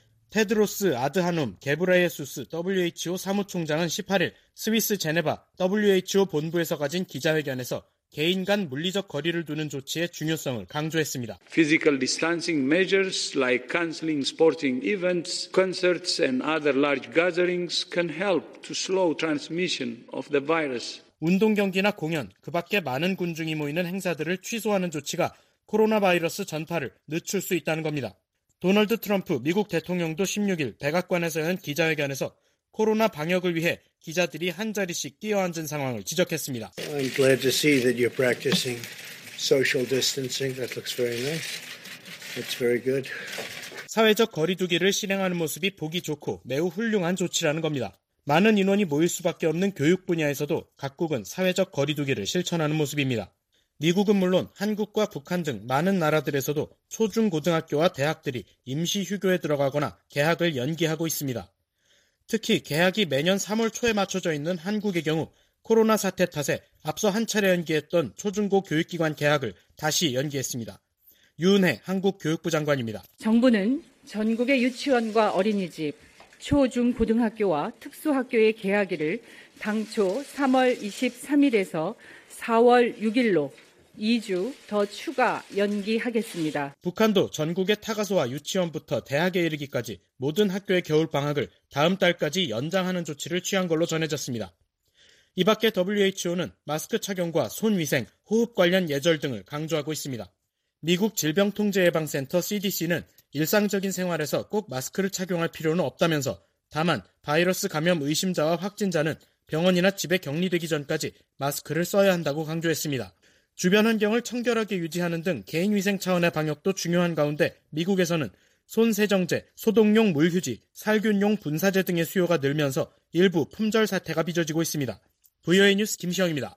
테드로스 아드하눔 게브레예수스 더블유에이치오 사무총장은 십팔 일 스위스 제네바 더블유에이치오 본부에서 가진 기자회견에서 개인 간 물리적 거리를 두는 조치의 중요성을 강조했습니다. Physical distancing measures like cancelling sporting events, concerts and other large gatherings can help to slow transmission of the virus. 운동 경기나 공연, 그 밖에 많은 군중이 모이는 행사들을 취소하는 조치가 코로나 바이러스 전파를 늦출 수 있다는 겁니다. 도널드 트럼프 미국 대통령도 십육 일 백악관에서 연 기자회견에서 코로나 방역을 위해 기자들이 한 자리씩 뛰어앉은 상황을 지적했습니다. I'm glad to see that you're practicing social distancing. That looks very nice. That's very good. 사회적 거리 두기를 실행하는 모습이 보기 좋고 매우 훌륭한 조치라는 겁니다. 많은 인원이 모일 수밖에 없는 교육 분야에서도 각국은 사회적 거리 두기를 실천하는 모습입니다. 미국은 물론 한국과 북한 등 많은 나라들에서도 초중고등학교와 대학들이 임시 휴교에 들어가거나 개학을 연기하고 있습니다. 특히 개학이 매년 삼월 초에 맞춰져 있는 한국의 경우 코로나 사태 탓에 앞서 한 차례 연기했던 초중고 교육기관 개학을 다시 연기했습니다. 유은혜 한국교육부 장관입니다. 정부는 전국의 유치원과 어린이집, 초, 중, 고등학교와 특수학교의 개학일을 당초 삼월 이십삼일에서 사월 육일로 이 주 더 추가 연기하겠습니다. 북한도 전국의 타가소와 유치원부터 대학에 이르기까지 모든 학교의 겨울방학을 다음 달까지 연장하는 조치를 취한 걸로 전해졌습니다. 이 밖에 더블유에이치오는 마스크 착용과 손위생, 호흡 관련 예절 등을 강조하고 있습니다. 미국 질병통제예방센터 씨디씨는 일상적인 생활에서 꼭 마스크를 착용할 필요는 없다면서 다만 바이러스 감염 의심자와 확진자는 병원이나 집에 격리되기 전까지 마스크를 써야 한다고 강조했습니다. 주변 환경을 청결하게 유지하는 등 개인위생 차원의 방역도 중요한 가운데 미국에서는 손세정제, 소독용 물휴지, 살균용 분사제 등의 수요가 늘면서 일부 품절 사태가 빚어지고 있습니다. 브이오에이 뉴스 김시영입니다.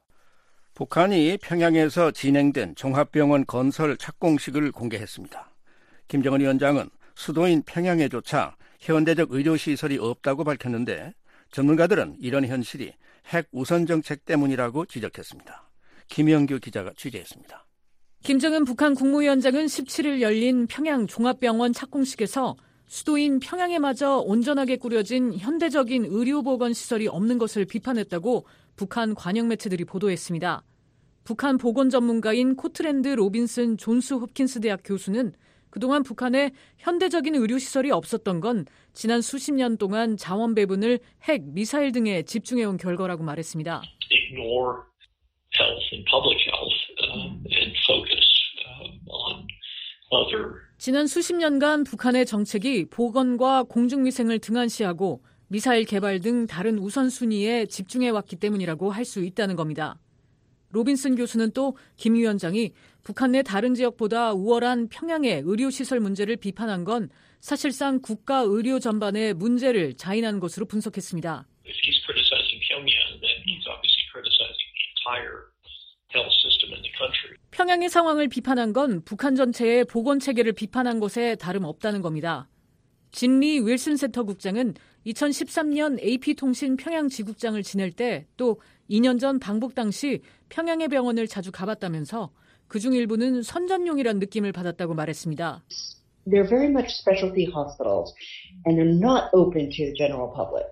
북한이 평양에서 진행된 종합병원 건설 착공식을 공개했습니다. 김정은 위원장은 수도인 평양에조차 현대적 의료시설이 없다고 밝혔는데 전문가들은 이런 현실이 핵 우선 정책 때문이라고 지적했습니다. 김영규 기자가 취재했습니다. 김정은 북한 국무위원장은 십칠 일 열린 평양 종합병원 착공식에서 수도인 평양에마저 온전하게 꾸려진 현대적인 의료보건시설이 없는 것을 비판했다고 북한 관영 매체들이 보도했습니다. 북한 보건 전문가인 코트랜드 로빈슨 존스 홉킨스 대학 교수는 그동안 북한에 현대적인 의료시설이 없었던 건 지난 수십 년 동안 자원 배분을 핵, 미사일 등에 집중해온 결과라고 말했습니다. Ignore health and public health um, and focus um, on other. 지난 수십 년간 북한의 정책이 보건과 공중위생을 등한시하고 미사일 개발 등 다른 우선순위에 집중해왔기 때문이라고 할 수 있다는 겁니다. 로빈슨 교수는 또 김 위원장이 북한 내 다른 지역보다 우월한 평양의 의료시설 문제를 비판한 건 사실상 국가 의료 전반의 문제를 자인한 것으로 분석했습니다. If he's criticizing Pyongyang, then he's obviously criticizing the entire health system in the country. 평양의 상황을 비판한 건 북한 전체의 보건 체계를 비판한 것에 다름없다는 겁니다. 진리 윌슨 센터 국장은 이천십삼 년 에이피통신 평양 지국장을 지낼 때 또 이 년 전 방북 당시 평양의 병원을 자주 가봤다면서 그중 일부는 선전용이란 느낌을 받았다고 말했습니다. They're very much specialty hospitals and they're not open to the general public.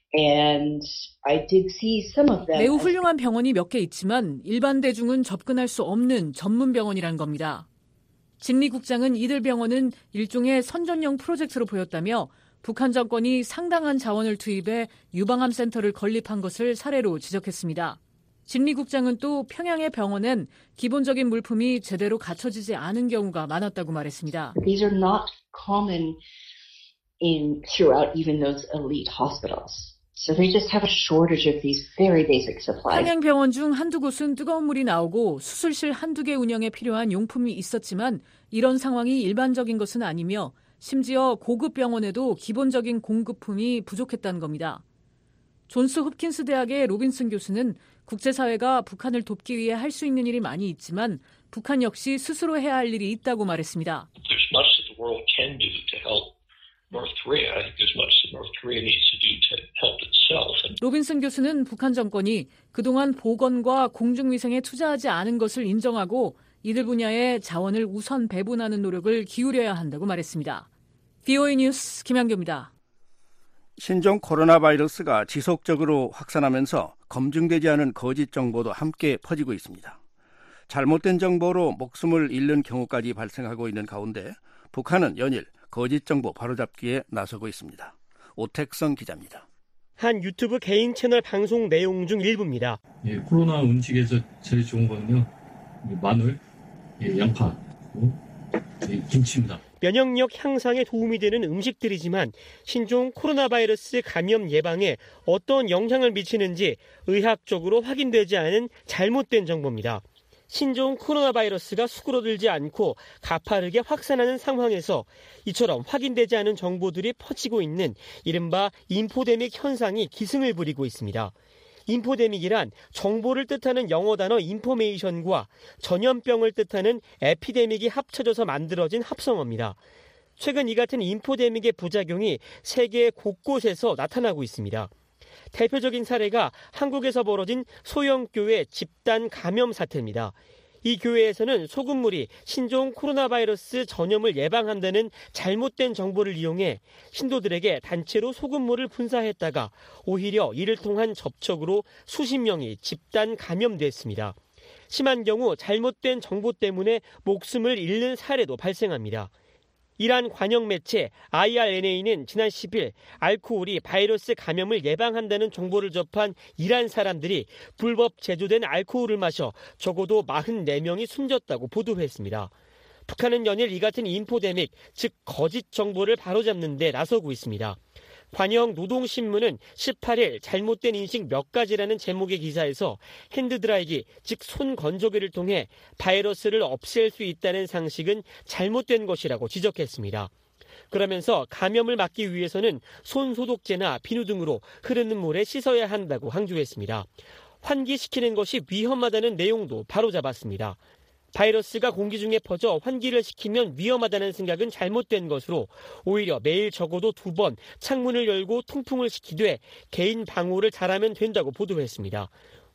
And I did see some of them. 매우 훌륭한 병원이 몇 개 있지만 일반 대중은 접근할 수 없는 전문 병원이라는 겁니다. 진리 국장은 이들 병원은 일종의 선전용 프로젝트로 보였다며 북한 정권이 상당한 자원을 투입해 유방암 센터를 건립한 것을 사례로 지적했습니다. 진리 국장은 또 평양의 병원엔 기본적인 물품이 제대로 갖춰지지 않은 경우가 많았다고 말했습니다. These are not common in throughout even those elite hospitals. So they just have a shortage of these very basic supplies. 평양 병원 중 한두 곳은 뜨거운 물이 나오고 수술실 한두 개 운영에 필요한 용품이 있었지만 이런 상황이 일반적인 것은 아니며 심지어 고급 병원에도 기본적인 공급품이 부족했다는 겁니다. 존스 홉킨스 대학의 로빈슨 교수는 국제사회가 북한을 돕기 위해 할 수 있는 일이 많이 있지만 북한 역시 스스로 해야 할 일이 있다고 말했습니다. There's much that the world can do to help North Korea. I think there's much that North Korea needs to do to help itself. 로빈슨 교수는 북한 정권이 그동안 보건과 공중위생에 투자하지 않은 것을 인정하고 이들 분야에 자원을 우선 배분하는 노력을 기울여야 한다고 말했습니다. 브이오에이 뉴스 김양규입니다. 신종 코로나 바이러스가 지속적으로 확산하면서 검증되지 않은 거짓 정보도 함께 퍼지고 있습니다. 잘못된 정보로 목숨을 잃는 경우까지 발생하고 있는 가운데 북한은 연일 거짓 정보 바로잡기에 나서고 있습니다. 오택성 기자입니다. 한 유튜브 개인 채널 방송 내용 중 일부입니다. 예, 코로나 음식에서 제일 좋은 거는요, 마늘, 예, 양파, 예, 김치입니다. 면역력 향상에 도움이 되는 음식들이지만 신종 코로나 바이러스 감염 예방에 어떤 영향을 미치는지 의학적으로 확인되지 않은 잘못된 정보입니다. 신종 코로나 바이러스가 수그러들지 않고 가파르게 확산하는 상황에서 이처럼 확인되지 않은 정보들이 퍼지고 있는 이른바 인포데믹 현상이 기승을 부리고 있습니다. 인포데믹이란 정보를 뜻하는 영어 단어 인포메이션과 전염병을 뜻하는 에피데믹이 합쳐져서 만들어진 합성어입니다. 최근 이 같은 인포데믹의 부작용이 세계 곳곳에서 나타나고 있습니다. 대표적인 사례가 한국에서 벌어진 소형교회 집단 감염 사태입니다. 이 교회에서는 소금물이 신종 코로나 바이러스 전염을 예방한다는 잘못된 정보를 이용해 신도들에게 단체로 소금물을 분사했다가 오히려 이를 통한 접촉으로 수십 명이 집단 감염됐습니다. 심한 경우 잘못된 정보 때문에 목숨을 잃는 사례도 발생합니다. 이란 관영 매체 아이알엔에이는 지난 십 일 알코올이 바이러스 감염을 예방한다는 정보를 접한 이란 사람들이 불법 제조된 알코올을 마셔 적어도 사십사 명이 숨졌다고 보도했습니다. 북한은 연일 이 같은 인포데믹, 즉 거짓 정보를 바로잡는 데 나서고 있습니다. 관영 노동신문은 십팔 일 잘못된 인식 몇 가지라는 제목의 기사에서 핸드드라이기, 즉 손 건조기를 통해 바이러스를 없앨 수 있다는 상식은 잘못된 것이라고 지적했습니다. 그러면서 감염을 막기 위해서는 손 소독제나 비누 등으로 흐르는 물에 씻어야 한다고 강조했습니다. 환기시키는 것이 위험하다는 내용도 바로잡았습니다. 바이러스가 공기 중에 퍼져 환기를 시키면 위험하다는 생각은 잘못된 것으로 오히려 매일 적어도 두 번 창문을 열고 통풍을 시키되 개인 방호를 잘하면 된다고 보도했습니다.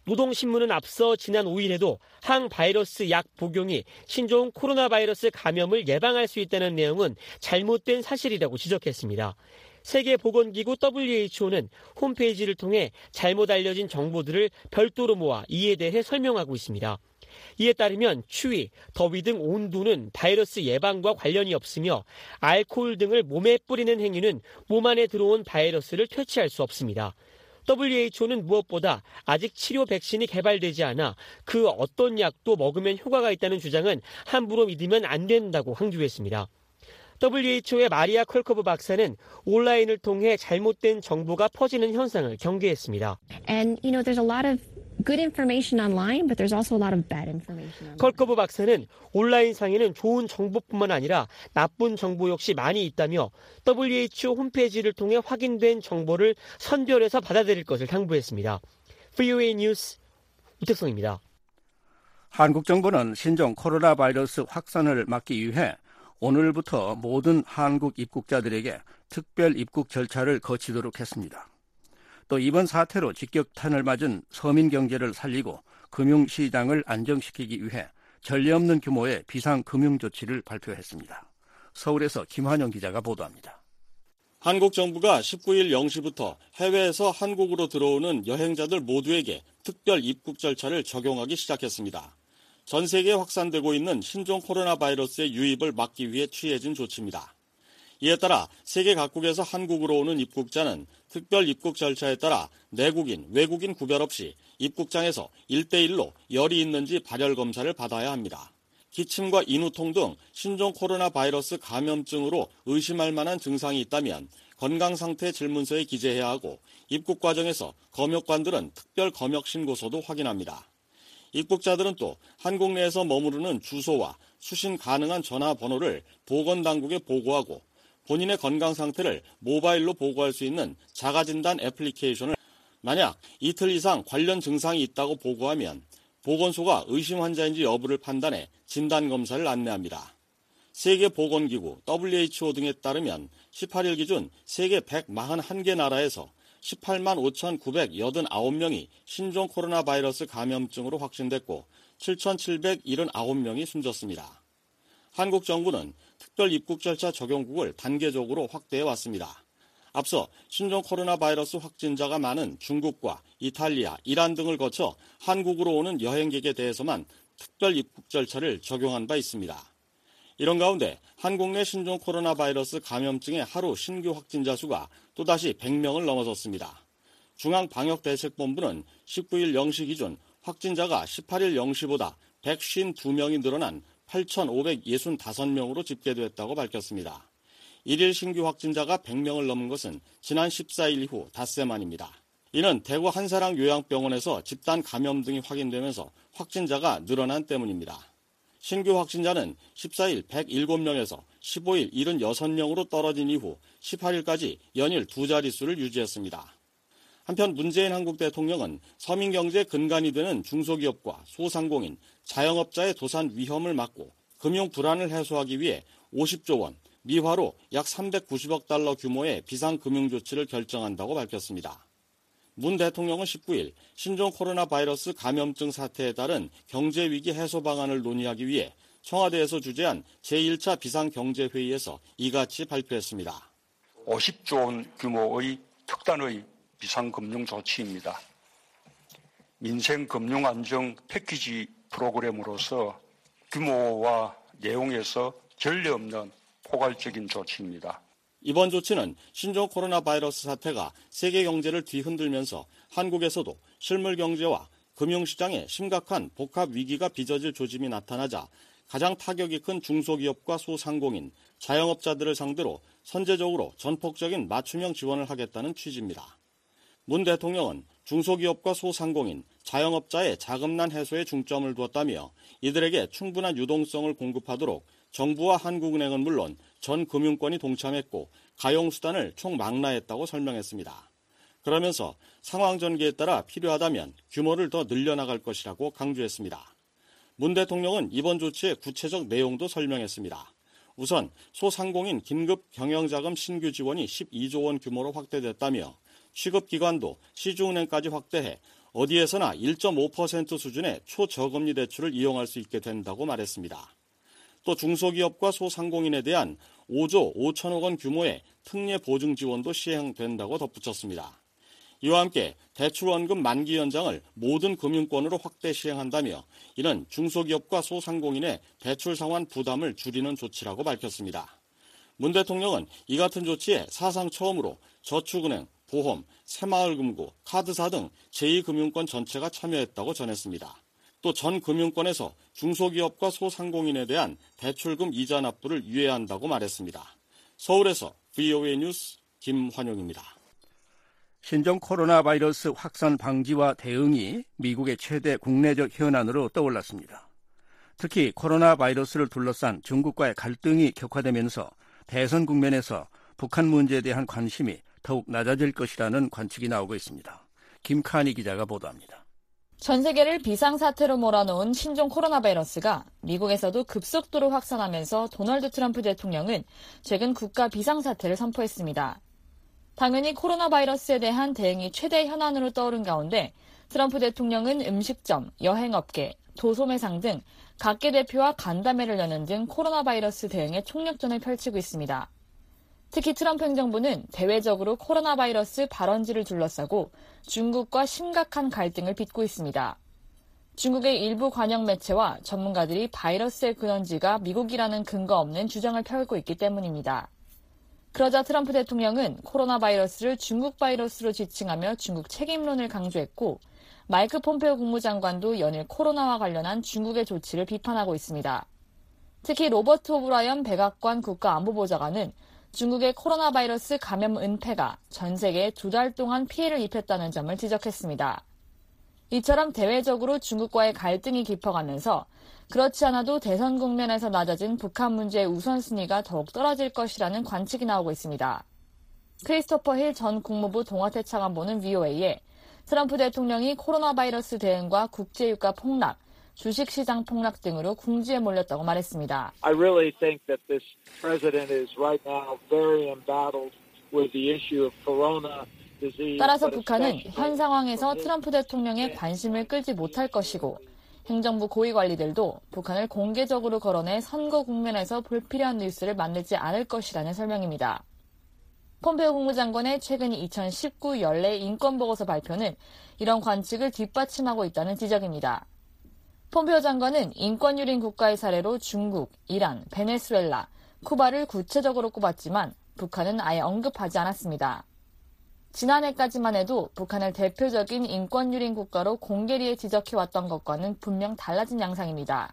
노동신문은 앞서 지난 오 일에도 항바이러스 약 복용이 신종 코로나 바이러스 감염을 예방할 수 있다는 내용은 잘못된 사실이라고 지적했습니다. 세계보건기구 더블유에이치오는 홈페이지를 통해 잘못 알려진 정보들을 별도로 모아 이에 대해 설명하고 있습니다. 이에 따르면 추위, 더위 등 온도는 바이러스 예방과 관련이 없으며 알코올 등을 몸에 뿌리는 행위는 몸 안에 들어온 바이러스를 퇴치할 수 없습니다. 더블유에이치오는 무엇보다 아직 치료 백신이 개발되지 않아 그 어떤 약도 먹으면 효과가 있다는 주장은 함부로 믿으면 안 된다고 강조했습니다. 더블유에이치오의 마리아 컬커브 박사는 온라인을 통해 잘못된 정보가 퍼지는 현상을 경계했습니다. And you know, there's a lot of good information online, but there's also a lot of bad information. 컬커브 박사는 온라인상에는 좋은 정보뿐만 아니라 나쁜 정보 역시 많이 있다며 더블유에이치오 홈페이지를 통해 확인된 정보를 선별해서 받아들일 것을 당부했습니다. 브이오에이 뉴스 우택성입니다. 한국 정부는 신종 코로나 바이러스 확산을 막기 위해 오늘부터 모든 한국 입국자들에게 특별 입국 절차를 거치도록 했습니다. 또 이번 사태로 직격탄을 맞은 서민 경제를 살리고 금융시장을 안정시키기 위해 전례 없는 규모의 비상금융 조치를 발표했습니다. 서울에서 김환영 기자가 보도합니다. 한국 정부가 십구 일 영 시부터 해외에서 한국으로 들어오는 여행자들 모두에게 특별 입국 절차를 적용하기 시작했습니다. 전 세계에 확산되고 있는 신종 코로나 바이러스의 유입을 막기 위해 취해진 조치입니다. 이에 따라 세계 각국에서 한국으로 오는 입국자는 특별 입국 절차에 따라 내국인, 외국인 구별 없이 입국장에서 일 대 일로 열이 있는지 발열 검사를 받아야 합니다. 기침과 인후통 등 신종 코로나 바이러스 감염증으로 의심할 만한 증상이 있다면 건강상태 질문서에 기재해야 하고 입국 과정에서 검역관들은 특별 검역 신고서도 확인합니다. 입국자들은 또 한국 내에서 머무르는 주소와 수신 가능한 전화번호를 보건당국에 보고하고 본인의 건강 상태를 모바일로 보고할 수 있는 자가진단 애플리케이션을 만약 이틀 이상 관련 증상이 있다고 보고하면 보건소가 의심 환자인지 여부를 판단해 진단검사를 안내합니다. 세계보건기구 더블유에이치오 등에 따르면 십팔 일 기준 세계 백사십일 개 나라에서 십팔만 오천구백팔십구 명이 신종 코로나 바이러스 감염증으로 확진됐고 칠천칠백칠십구 명이 숨졌습니다. 한국 정부는 특별 입국 절차 적용국을 단계적으로 확대해 왔습니다. 앞서 신종 코로나 바이러스 확진자가 많은 중국과 이탈리아, 이란 등을 거쳐 한국으로 오는 여행객에 대해서만 특별 입국 절차를 적용한 바 있습니다. 이런 가운데 한국 내 신종 코로나 바이러스 감염증의 하루 신규 확진자 수가 또다시 백 명을 넘어섰습니다. 중앙방역대책본부는 십구 일 영 시 기준 확진자가 십팔 일 영 시보다 백오십이 명이 늘어난 팔천오백육십오 명으로 집계됐다고 밝혔습니다. 일일 신규 확진자가 백 명을 넘은 것은 지난 십사 일 이후 닷새 만입니다. 이는 대구 한사랑 요양병원에서 집단 감염 등이 확인되면서 확진자가 늘어난 때문입니다. 신규 확진자는 십사 일 백칠 명에서 십오 일 칠십육 명으로 떨어진 이후 십팔 일까지 연일 두 자릿수를 유지했습니다. 한편 문재인 한국 대통령은 서민경제 근간이 되는 중소기업과 소상공인, 자영업자의 도산 위험을 막고 금융 불안을 해소하기 위해 오십조 원, 미화로 약 삼백구십억 달러 규모의 비상금융조치를 결정한다고 밝혔습니다. 문 대통령은 십구 일 신종 코로나 바이러스 감염증 사태에 따른 경제위기 해소 방안을 논의하기 위해 청와대에서 주재한 제일 차 비상경제회의에서 이같이 발표했습니다. 오십조 원 규모의 특단의 비상금융 조치입니다. 민생금융안정 패키지 프로그램으로서 규모와 내용에서 전례 없는 포괄적인 조치입니다. 이번 조치는 신종 코로나 바이러스 사태가 세계 경제를 뒤흔들면서 한국에서도 실물 경제와 금융시장에 심각한 복합 위기가 빚어질 조짐이 나타나자 가장 타격이 큰 중소기업과 소상공인, 자영업자들을 상대로 선제적으로 전폭적인 맞춤형 지원을 하겠다는 취지입니다. 문 대통령은 중소기업과 소상공인, 자영업자의 자금난 해소에 중점을 두었다며 이들에게 충분한 유동성을 공급하도록 정부와 한국은행은 물론 전 금융권이 동참했고 가용수단을 총망라했다고 설명했습니다. 그러면서 상황 전개에 따라 필요하다면 규모를 더 늘려나갈 것이라고 강조했습니다. 문 대통령은 이번 조치의 구체적 내용도 설명했습니다. 우선 소상공인 긴급 경영자금 신규 지원이 십이조 원 규모로 확대됐다며 취급기관도 시중은행까지 확대해 어디에서나 일 점 오 퍼센트 수준의 초저금리 대출을 이용할 수 있게 된다고 말했습니다. 또 중소기업과 소상공인에 대한 오조 오천억 원 규모의 특례 보증 지원도 시행된다고 덧붙였습니다. 이와 함께 대출원금 만기 연장을 모든 금융권으로 확대 시행한다며 이는 중소기업과 소상공인의 대출 상환 부담을 줄이는 조치라고 밝혔습니다. 문 대통령은 이 같은 조치에 사상 처음으로 저축은행, 보험, 새마을금고, 카드사 등 제이 금융권 전체가 참여했다고 전했습니다. 또 전 금융권에서 중소기업과 소상공인에 대한 대출금 이자 납부를 유예한다고 말했습니다. 서울에서 브이오에이 뉴스 김환용입니다. 신종 코로나 바이러스 확산 방지와 대응이 미국의 최대 국내적 현안으로 떠올랐습니다. 특히 코로나 바이러스를 둘러싼 중국과의 갈등이 격화되면서 대선 국면에서 북한 문제에 대한 관심이 더욱 낮아질 것이라는 관측이 나오고 있습니다. 김칸희 기자가 보도합니다. 전 세계를 비상사태로 몰아넣은 신종 코로나 바이러스가 미국에서도 급속도로 확산하면서 도널드 트럼프 대통령은 최근 국가 비상사태를 선포했습니다. 당연히 코로나 바이러스에 대한 대응이 최대 현안으로 떠오른 가운데 트럼프 대통령은 음식점, 여행업계, 도소매상 등 각계 대표와 간담회를 여는 등 코로나 바이러스 대응에 총력전을 펼치고 있습니다. 특히 트럼프 행정부는 대외적으로 코로나 바이러스 발원지를 둘러싸고 중국과 심각한 갈등을 빚고 있습니다. 중국의 일부 관영 매체와 전문가들이 바이러스의 근원지가 미국이라는 근거 없는 주장을 펴고 있기 때문입니다. 그러자 트럼프 대통령은 코로나 바이러스를 중국 바이러스로 지칭하며 중국 책임론을 강조했고 마이크 폼페오 국무장관도 연일 코로나와 관련한 중국의 조치를 비판하고 있습니다. 특히 로버트 오브라이언 백악관 국가안보보좌관은 중국의 코로나 바이러스 감염 은폐가 전 세계에 두 달 동안 피해를 입혔다는 점을 지적했습니다. 이처럼 대외적으로 중국과의 갈등이 깊어가면서 그렇지 않아도 대선 국면에서 낮아진 북한 문제의 우선순위가 더욱 떨어질 것이라는 관측이 나오고 있습니다. 크리스토퍼 힐 전 국무부 동아태 차관보는 브이오에이에 트럼프 대통령이 코로나 바이러스 대응과 국제유가 폭락, 주식시장 폭락 등으로 궁지에 몰렸다고 말했습니다. I really think that this president is right now very embattled with the issue of corona disease. 따라서 북한은 현 상황에서 트럼프 대통령의 관심을 끌지 못할 것이고 행정부 고위 관리들도 북한을 공개적으로 거론해 선거 국면에서 불필요한 뉴스를 만들지 않을 것이라는 설명입니다. 폼페오 국무장관의 최근 이천십구 연례 인권보고서 발표는 이런 관측을 뒷받침하고 있다는 지적입니다. 폼페오 장관은 인권 유린 국가의 사례로 중국, 이란, 베네수엘라, 쿠바를 구체적으로 꼽았지만 북한은 아예 언급하지 않았습니다. 지난해까지만 해도 북한을 대표적인 인권 유린 국가로 공개리에 지적해왔던 것과는 분명 달라진 양상입니다.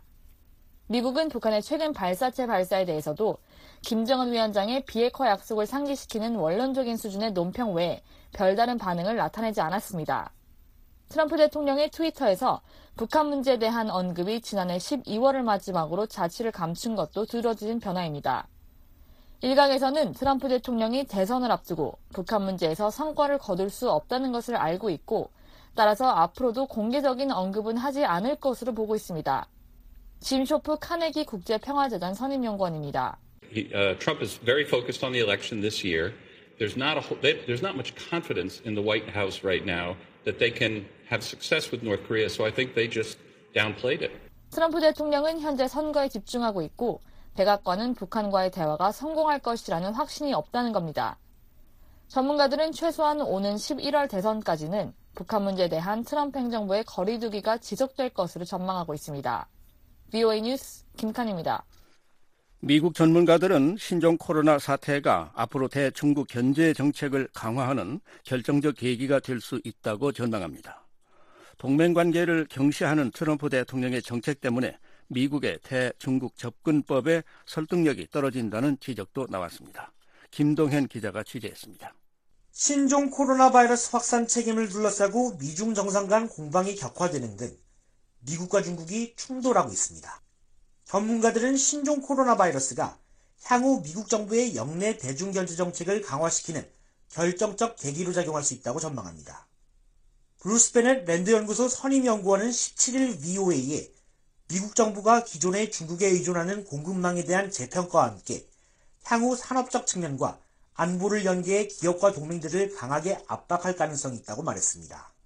미국은 북한의 최근 발사체 발사에 대해서도 김정은 위원장의 비핵화 약속을 상기시키는 원론적인 수준의 논평 외에 별다른 반응을 나타내지 않았습니다. 트럼프 대통령의 트위터에서 북한 문제에 대한 언급이 지난해 십이월을 마지막으로 자취를 감춘 것도 두드러진 변화입니다. 일각에서는 트럼프 대통령이 대선을 앞두고 북한 문제에서 성과를 거둘 수 없다는 것을 알고 있고 따라서 앞으로도 공개적인 언급은 하지 않을 것으로 보고 있습니다. 짐 쇼프 카네기 국제평화재단 선임연구원입니다. He, uh, Trump is very focused on the election this year. There's not a whole, they, there's not much confidence in the White House right now that they can have success with North Korea. So I think they just downplayed it. 트럼프 대통령은 현재 선거에 집중하고 있고 백악관은 북한과의 대화가 성공할 것이라는 확신이 없다는 겁니다. 전문가들은 최소한 오는 십일월 대선까지는 북한 문제에 대한 트럼프 행정부의 거리두기가 지속될 것으로 전망하고 있습니다. 브이오에이 뉴스 김칸입니다. 미국 전문가들은 신종 코로나 사태가 앞으로 대중국 견제 정책을 강화하는 결정적 계기가 될 수 있다고 전망합니다. 동맹관계를 경시하는 트럼프 대통령의 정책 때문에 미국의 대중국 접근법의 설득력이 떨어진다는 지적도 나왔습니다. 김동현 기자가 취재했습니다. 신종 코로나 바이러스 확산 책임을 둘러싸고 미중 정상 간 공방이 격화되는 등 미국과 중국이 충돌하고 있습니다. 전문가들은 신종 코로나 바이러스가 향후 미국 정부의 영내 대중경제 정책을 강화시키는 결정적 계기로 작용할 수 있다고 전망합니다. 브루스 베넷 랜드연구소 선임연구원은 십칠일 브이오에이에 미국 정부가 기존의 중국에 의존하는 공급망에 대한 재평가와 함께 향후 산업적 측면과 안보를 연계해 기업과 동맹들을 강하게 압박할 가능성이 있다고 말했습니다.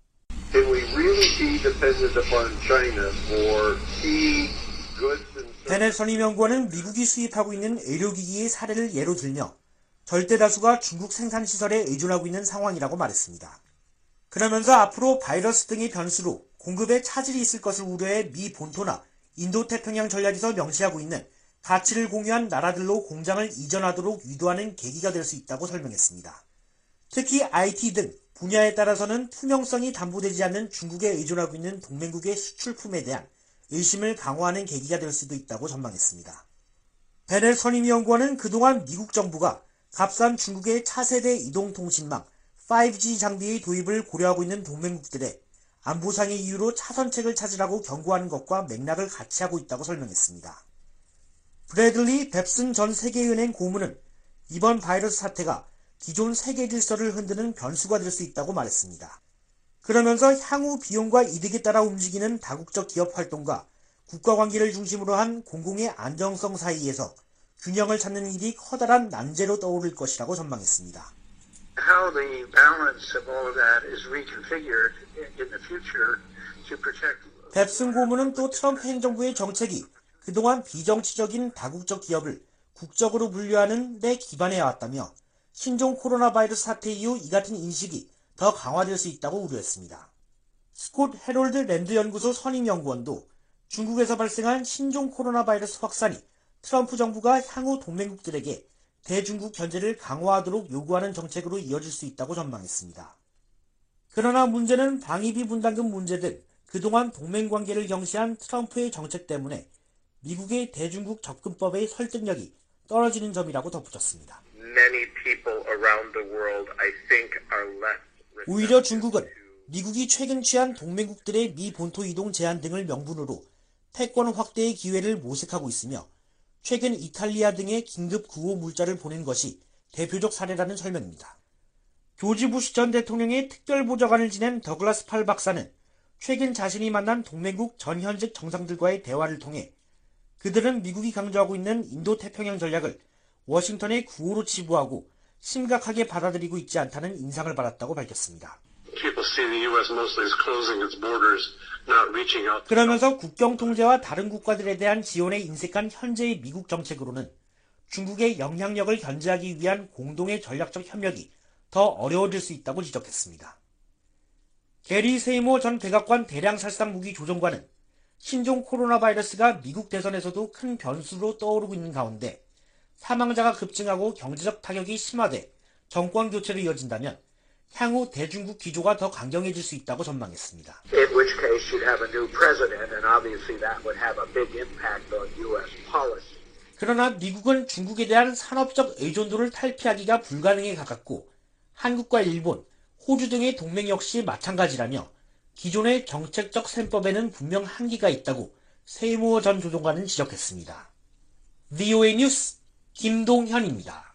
Can we really be dependent upon China for key goods and 베넷 선임연구원은 미국이 수입하고 있는 의료기기의 사례를 예로 들며 절대 다수가 중국 생산시설에 의존하고 있는 상황이라고 말했습니다. 그러면서 앞으로 바이러스 등의 변수로 공급에 차질이 있을 것을 우려해 미 본토나 인도태평양 전략에서 명시하고 있는 가치를 공유한 나라들로 공장을 이전하도록 유도하는 계기가 될 수 있다고 설명했습니다. 특히 아이티 등 분야에 따라서는 투명성이 담보되지 않는 중국에 의존하고 있는 동맹국의 수출품에 대한 의심을 강화하는 계기가 될 수도 있다고 전망했습니다. 베넬 선임연구원은 그동안 미국 정부가 값싼 중국의 차세대 이동통신망 파이브 지 장비의 도입을 고려하고 있는 동맹국들에 안보상의 이유로 차선책을 찾으라고 경고하는 것과 맥락을 같이 하고 있다고 설명했습니다. 브래들리 뱁슨 전 세계은행 고문은 이번 바이러스 사태가 기존 세계 질서를 흔드는 변수가 될 수 있다고 말했습니다. 그러면서 향후 비용과 이득에 따라 움직이는 다국적 기업 활동과 국가관계를 중심으로 한 공공의 안정성 사이에서 균형을 찾는 일이 커다란 난제로 떠오를 것이라고 전망했습니다. how the balance of all of that is reconfigured in the future to protect. 뱁슨 고문은 또 트럼프 행정부의 정책이 그동안 비정치적인 다국적 기업을 국적으로 분류하는 데 기반해 왔다며 신종 코로나 바이러스 사태 이후 이 같은 인식이 더 강화될 수 있다고 우려했습니다. 스콧 해롤드 랜드 연구소 선임연구원도 중국에서 발생한 신종 코로나 바이러스 확산이 트럼프 정부가 향후 동맹국들에게 대중국 견제를 강화하도록 요구하는 정책으로 이어질 수 있다고 전망했습니다. 그러나 문제는 방위비 분담금 문제 등 그동안 동맹관계를 경시한 트럼프의 정책 때문에 미국의 대중국 접근법의 설득력이 떨어지는 점이라고 덧붙였습니다. 오히려 중국은 미국이 최근 취한 동맹국들의 미 본토 이동 제한 등을 명분으로 패권 확대의 기회를 모색하고 있으며 최근 이탈리아 등의 긴급 구호 물자를 보낸 것이 대표적 사례라는 설명입니다. 조지 부시 전 대통령의 특별보좌관을 지낸 더글라스 팔 박사는 최근 자신이 만난 동맹국 전 현직 정상들과의 대화를 통해 그들은 미국이 강조하고 있는 인도태평양 전략을 워싱턴의 구호로 치부하고 심각하게 받아들이고 있지 않다는 인상을 받았다고 밝혔습니다. 그러면서 국경 통제와 다른 국가들에 대한 지원에 인색한 현재의 미국 정책으로는 중국의 영향력을 견제하기 위한 공동의 전략적 협력이 더 어려워질 수 있다고 지적했습니다. 게리 세이모 전 백악관 대량살상무기 조종관은 신종 코로나 바이러스가 미국 대선에서도 큰 변수로 떠오르고 있는 가운데 사망자가 급증하고 경제적 타격이 심화돼 정권 교체로 이어진다면 향후 대중국 기조가 더 강경해질 수 있다고 전망했습니다. In which case you'd have a new president and obviously that would have a big impact on U S policy. 그러나 미국은 중국에 대한 산업적 의존도를 탈피하기가 불가능에 가깝고 한국과 일본, 호주 등의 동맹 역시 마찬가지라며 기존의 정책적 셈법에는 분명 한계가 있다고 세이모어 전 조종관은 지적했습니다. 브이오에이 뉴스 김동현입니다.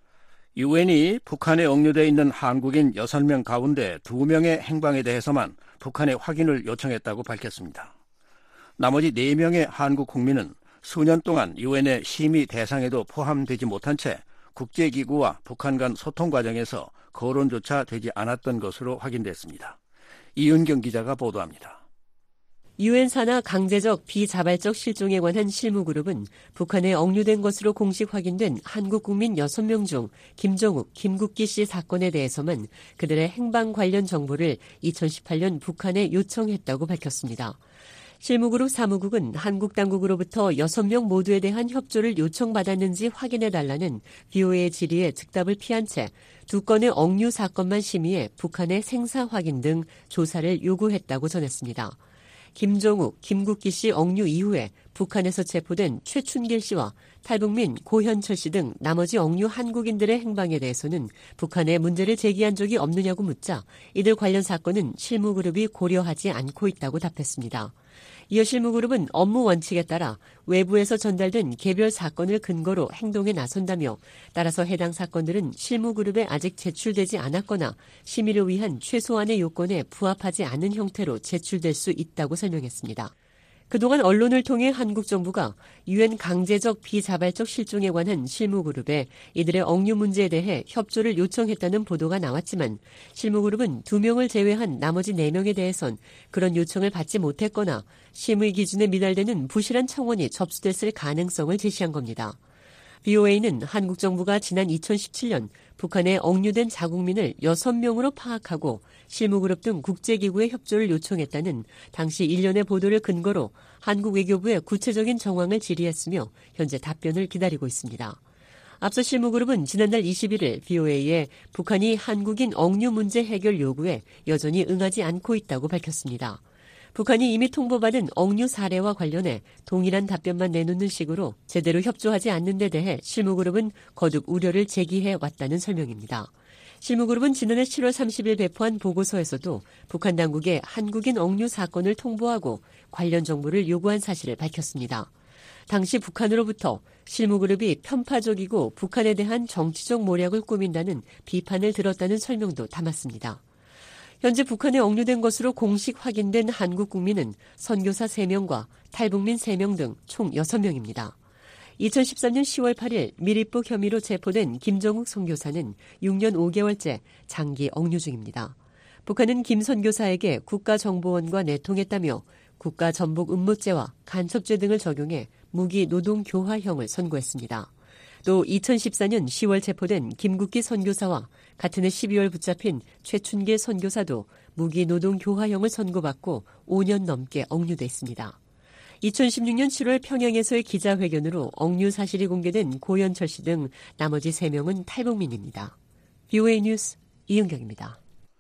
유엔이 북한에 억류돼 있는 한국인 여섯 명 가운데 두 명의 행방에 대해서만 북한의 확인을 요청했다고 밝혔습니다. 나머지 네 명의 한국 국민은 수년 동안 유엔의 심의 대상에도 포함되지 못한 채 국제기구와 북한 간 소통 과정에서 거론조차 되지 않았던 것으로 확인됐습니다. 이은경 기자가 보도합니다. 유엔 산하 강제적 비자발적 실종에 관한 실무그룹은 북한에 억류된 것으로 공식 확인된 한국 국민 여섯 명 중 김정욱, 김국기 씨 사건에 대해서만 그들의 행방 관련 정보를 이천십팔 년 북한에 요청했다고 밝혔습니다. 실무그룹 사무국은 한국 당국으로부터 여섯 명 모두에 대한 협조를 요청받았는지 확인해달라는 브이오에이 질의에 즉답을 피한 채 두 건의 억류 사건만 심의해 북한의 생사 확인 등 조사를 요구했다고 전했습니다. 김정욱, 김국기 씨 억류 이후에 북한에서 체포된 최춘길 씨와 탈북민 고현철 씨 등 나머지 억류 한국인들의 행방에 대해서는 북한에 문제를 제기한 적이 없느냐고 묻자 이들 관련 사건은 실무그룹이 고려하지 않고 있다고 답했습니다. 이어 실무그룹은 업무 원칙에 따라 외부에서 전달된 개별 사건을 근거로 행동에 나선다며 따라서 해당 사건들은 실무그룹에 아직 제출되지 않았거나 심의를 위한 최소한의 요건에 부합하지 않은 형태로 제출될 수 있다고 설명했습니다. 그동안 언론을 통해 한국 정부가 유엔 강제적 비자발적 실종에 관한 실무그룹에 이들의 억류 문제에 대해 협조를 요청했다는 보도가 나왔지만 실무그룹은 두 명을 제외한 나머지 네 명에 대해선 그런 요청을 받지 못했거나 심의 기준에 미달되는 부실한 청원이 접수됐을 가능성을 제시한 겁니다. 브이오에이는 한국 정부가 지난 이천십칠 년 북한에 억류된 자국민을 여섯 명으로 파악하고 실무그룹 등 국제기구의 협조를 요청했다는 당시 일련의 보도를 근거로 한국 외교부에 구체적인 정황을 질의했으며 현재 답변을 기다리고 있습니다. 앞서 실무그룹은 지난달 이십일 일 브이오에이에 북한이 한국인 억류 문제 해결 요구에 여전히 응하지 않고 있다고 밝혔습니다. 북한이 이미 통보받은 억류 사례와 관련해 동일한 답변만 내놓는 식으로 제대로 협조하지 않는 데 대해 실무그룹은 거듭 우려를 제기해 왔다는 설명입니다. 실무그룹은 지난해 칠월 삼십일 배포한 보고서에서도 북한 당국에 한국인 억류 사건을 통보하고 관련 정보를 요구한 사실을 밝혔습니다. 당시 북한으로부터 실무그룹이 편파적이고 북한에 대한 정치적 모략을 꾸민다는 비판을 들었다는 설명도 담았습니다. 현재 북한에 억류된 것으로 공식 확인된 한국 국민은 선교사 세 명과 탈북민 세 명 등 총 여섯 명입니다. 이천십삼 년 시월 팔 일 밀입국 혐의로 체포된 김정욱 선교사는 육 년 오 개월째 장기 억류 중입니다. 북한은 김 선교사에게 국가정보원과 내통했다며 국가전복 음모죄와 간첩죄 등을 적용해 무기 노동 교화형을 선고했습니다. 또 이천십사 년 시월 체포된 김국기 선교사와 같은 해 십이월 붙잡힌 최춘길 선교사도 무기 노동 교화형을 선고받고 오 년 넘게 억류돼 있습니다. 이천십육 년 칠월 평양에서의 기자회견으로 억류 사실이 공개된 고현철 씨 등 나머지 세 명은 탈북민입니다. 브이오에이 뉴스 이은경입니다.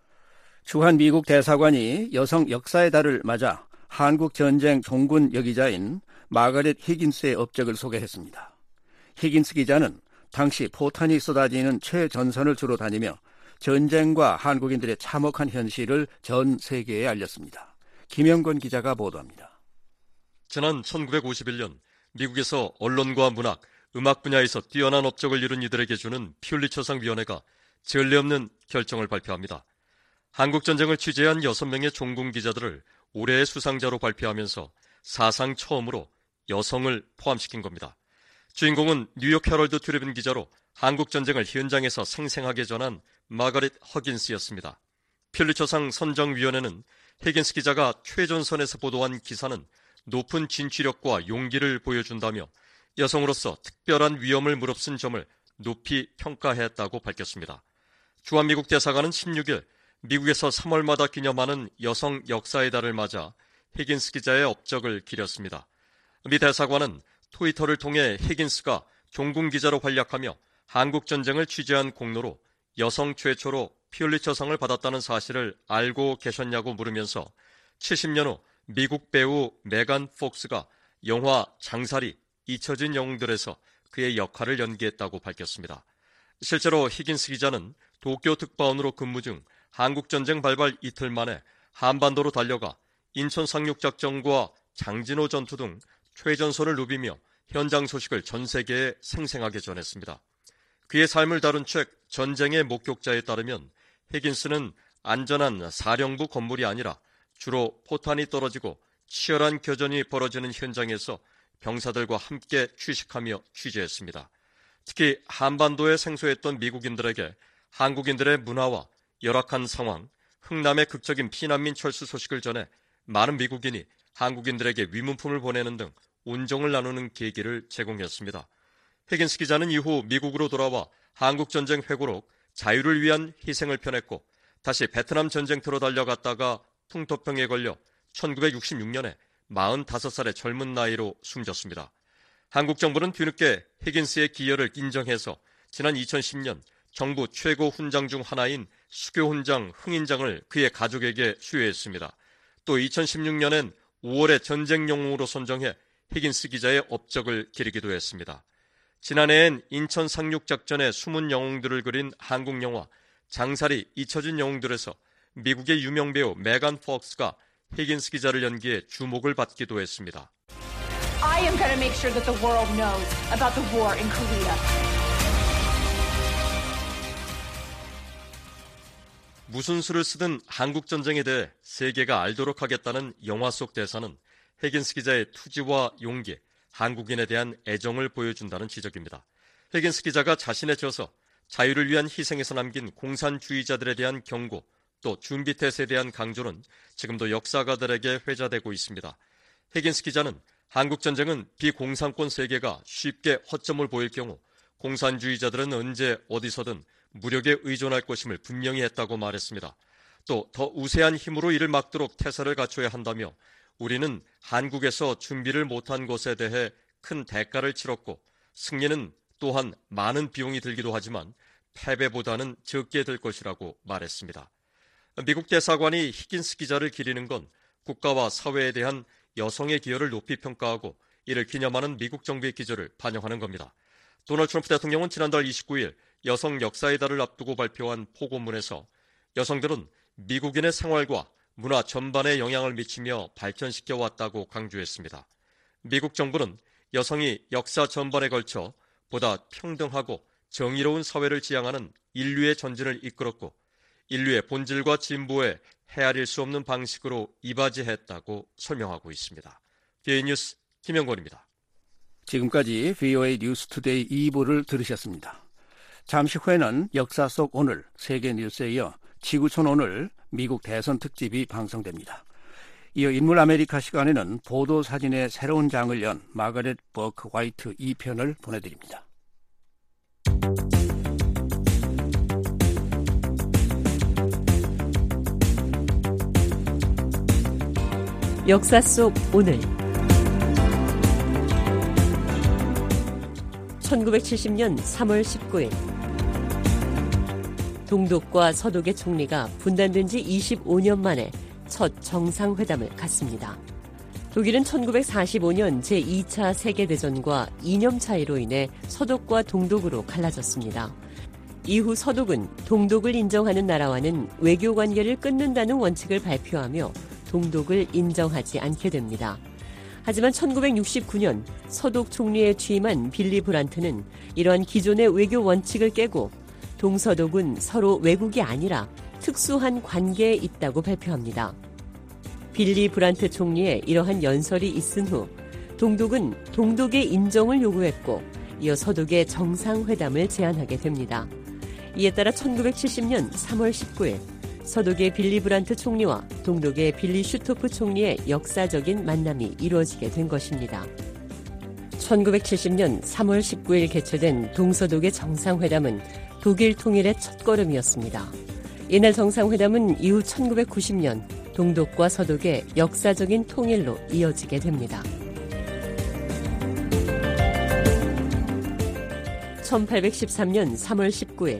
주한 미국 대사관이 여성 역사의 달을 맞아 한국 전쟁 종군 여기자인 마거렛 히긴스의 업적을 소개했습니다. 히긴스 기자는 당시 포탄이 쏟아지는 최전선을 주로 다니며 전쟁과 한국인들의 참혹한 현실을 전 세계에 알렸습니다. 김영건 기자가 보도합니다. 지난 천구백오십일 년 미국에서 언론과 문학, 음악 분야에서 뛰어난 업적을 이룬 이들에게 주는 퓰리처상 위원회가 전례 없는 결정을 발표합니다. 한국전쟁을 취재한 여섯 명의 종군 기자들을 올해의 수상자로 발표하면서 사상 처음으로 여성을 포함시킨 겁니다. 주인공은 뉴욕 헤럴드 트리뷴 기자로 한국전쟁을 현장에서 생생하게 전한 마거렛 허긴스였습니다. 퓰리처상 선정위원회는 히긴스 기자가 최전선에서 보도한 기사는 높은 진취력과 용기를 보여준다며 여성으로서 특별한 위험을 무릅쓴 점을 높이 평가했다고 밝혔습니다. 주한미국 대사관은 십육 일 미국에서 삼월마다 기념하는 여성 역사의 달을 맞아 히긴스 기자의 업적을 기렸습니다. 미 대사관은 트위터를 통해 히긴스가 종군 기자로 활약하며 한국전쟁을 취재한 공로로 여성 최초로 퓰리처상을 받았다는 사실을 알고 계셨냐고 물으면서 칠십 년 후 미국 배우 메간 폭스가 영화 장살이 잊혀진 영웅들에서 그의 역할을 연기했다고 밝혔습니다. 실제로 히긴스 기자는 도쿄 특파원으로 근무 중 한국전쟁 발발 이틀 만에 한반도로 달려가 인천 상륙작전과 장진호 전투 등 최전선을 누비며 현장 소식을 전 세계에 생생하게 전했습니다. 그의 삶을 다룬 책 전쟁의 목격자에 따르면 히긴스는 안전한 사령부 건물이 아니라 주로 포탄이 떨어지고 치열한 교전이 벌어지는 현장에서 병사들과 함께 취식하며 취재했습니다. 특히 한반도에 생소했던 미국인들에게 한국인들의 문화와 열악한 상황, 흥남의 극적인 피난민 철수 소식을 전해 많은 미국인이 한국인들에게 위문품을 보내는 등 운정을 나누는 계기를 제공했습니다. 히긴스 기자는 이후 미국으로 돌아와 한국전쟁 회고록 자유를 위한 희생을 펴냈고 다시 베트남 전쟁터로 달려갔다가 풍토병에 걸려 천구백육십육 년에 마흔다섯 살의 젊은 나이로 숨졌습니다. 한국 정부는 뒤늦게 히긴스의 기여를 인정해서 지난 이천십 년 정부 최고 훈장 중 하나인 수교훈장 흥인장을 그의 가족에게 수여했습니다. 또 이천십육 년엔 오월의 전쟁 영웅으로 선정해 히긴스 기자의 업적을 기리기도 했습니다. 지난해엔 인천 상륙작전의 숨은 영웅들을 그린 한국 영화 장살이 잊혀진 영웅들에서 미국의 유명 배우 메간 폭스가 히긴스 기자를 연기해 주목을 받기도 했습니다. I am going to make sure that the world knows about the war in Korea. 무슨 수를 쓰든 한국전쟁에 대해 세계가 알도록 하겠다는 영화 속 대사는 해긴스 기자의 투지와 용기, 한국인에 대한 애정을 보여준다는 지적입니다. 해긴스 기자가 자신의 저서 자유를 위한 희생에서 남긴 공산주의자들에 대한 경고, 또 준비태세에 대한 강조는 지금도 역사가들에게 회자되고 있습니다. 해긴스 기자는 한국전쟁은 비공산권 세계가 쉽게 허점을 보일 경우 공산주의자들은 언제 어디서든 무력에 의존할 것임을 분명히 했다고 말했습니다. 또 더 우세한 힘으로 이를 막도록 태세를 갖춰야 한다며 우리는 한국에서 준비를 못한 것에 대해 큰 대가를 치렀고 승리는 또한 많은 비용이 들기도 하지만 패배보다는 적게 들 것이라고 말했습니다. 미국 대사관이 히긴스 기자를 기리는 건 국가와 사회에 대한 여성의 기여를 높이 평가하고 이를 기념하는 미국 정부의 기조를 반영하는 겁니다. 도널드 트럼프 대통령은 지난달 이십구일 여성 역사의 달을 앞두고 발표한 포고문에서 여성들은 미국인의 생활과 문화 전반에 영향을 미치며 발전시켜 왔다고 강조했습니다. 미국 정부는 여성이 역사 전반에 걸쳐 보다 평등하고 정의로운 사회를 지향하는 인류의 전진을 이끌었고 인류의 본질과 진보에 헤아릴 수 없는 방식으로 이바지했다고 설명하고 있습니다. 비오에이 뉴스 김영권입니다. 지금까지 비오에이 뉴스 투데이 이 부를 들으셨습니다. 잠시 후에는 역사 속 오늘 세계 뉴스에 이어 지구촌 오늘 미국 대선 특집이 방송됩니다. 이어 인물 아메리카 시간에는 보도 사진의 새로운 장을 연 마거렛 버크 화이트 이 편을 보내드립니다. 역사 속 오늘 천구백칠십년 삼월 십구일 동독과 서독의 총리가 분단된 지 이십오년 만에 첫 정상회담을 갖습니다. 독일은 천구백사십오년 제이차 세계대전과 이념 차이로 인해 서독과 동독으로 갈라졌습니다. 이후 서독은 동독을 인정하는 나라와는 외교 관계를 끊는다는 원칙을 발표하며 동독을 인정하지 않게 됩니다. 하지만 천구백육십구년 서독 총리에 취임한 빌리 브란트는 이러한 기존의 외교 원칙을 깨고 동서독은 서로 외국이 아니라 특수한 관계에 있다고 발표합니다. 빌리 브란트 총리의 이러한 연설이 있은 후 동독은 동독의 인정을 요구했고 이어 서독의 정상회담을 제안하게 됩니다. 이에 따라 천구백칠십년 삼월 십구일 서독의 빌리 브란트 총리와 동독의 빌리 슈토프 총리의 역사적인 만남이 이루어지게 된 것입니다. 천구백칠십년 삼월 십구일 개최된 동서독의 정상회담은 독일 통일의 첫걸음이었습니다. 이날 정상회담은 이후 천구백구십년 동독과 서독의 역사적인 통일로 이어지게 됩니다. 천팔백십삼년 삼월 십구일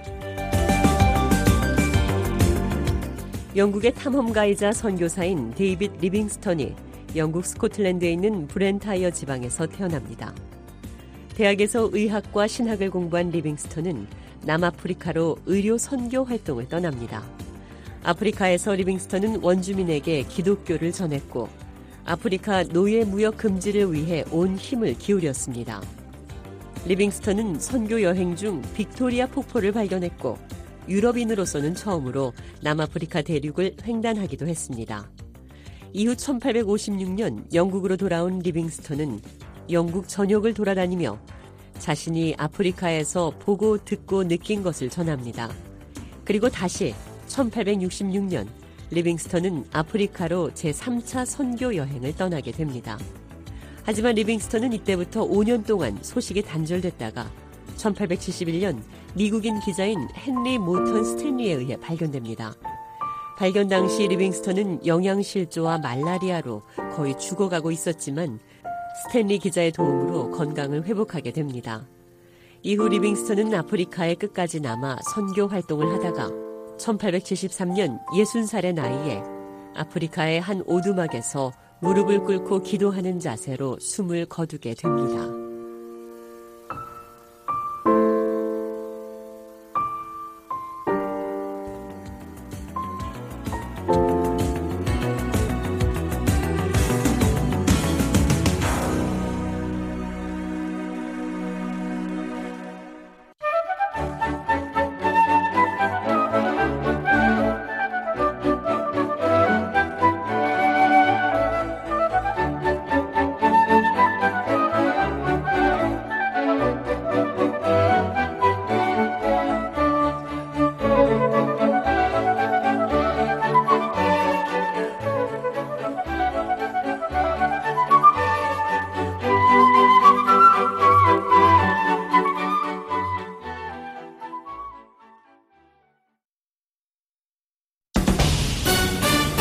영국의 탐험가이자 선교사인 데이빗 리빙스턴이 영국 스코틀랜드에 있는 브렌타이어 지방에서 태어납니다. 대학에서 의학과 신학을 공부한 리빙스턴은 남아프리카로 의료 선교 활동을 떠납니다. 아프리카에서 리빙스턴은 원주민에게 기독교를 전했고 아프리카 노예 무역 금지를 위해 온 힘을 기울였습니다. 리빙스턴은 선교 여행 중 빅토리아 폭포를 발견했고 유럽인으로서는 처음으로 남아프리카 대륙을 횡단하기도 했습니다. 이후 천팔백오십육년 영국으로 돌아온 리빙스턴은 영국 전역을 돌아다니며 자신이 아프리카에서 보고 듣고 느낀 것을 전합니다. 그리고 다시 천팔백육십육년 리빙스턴은 아프리카로 제삼차 선교 여행을 떠나게 됩니다. 하지만 리빙스턴은 이때부터 오년 동안 소식이 단절됐다가 천팔백칠십일년 미국인 기자인 헨리 모턴 스탠리에 의해 발견됩니다. 발견 당시 리빙스턴은 영양실조와 말라리아로 거의 죽어가고 있었지만 스탠리 기자의 도움으로 건강을 회복하게 됩니다. 이후 리빙스턴은 아프리카에 끝까지 남아 선교 활동을 하다가 천팔백칠십삼년 예순 살의 나이에 아프리카의 한 오두막에서 무릎을 꿇고 기도하는 자세로 숨을 거두게 됩니다.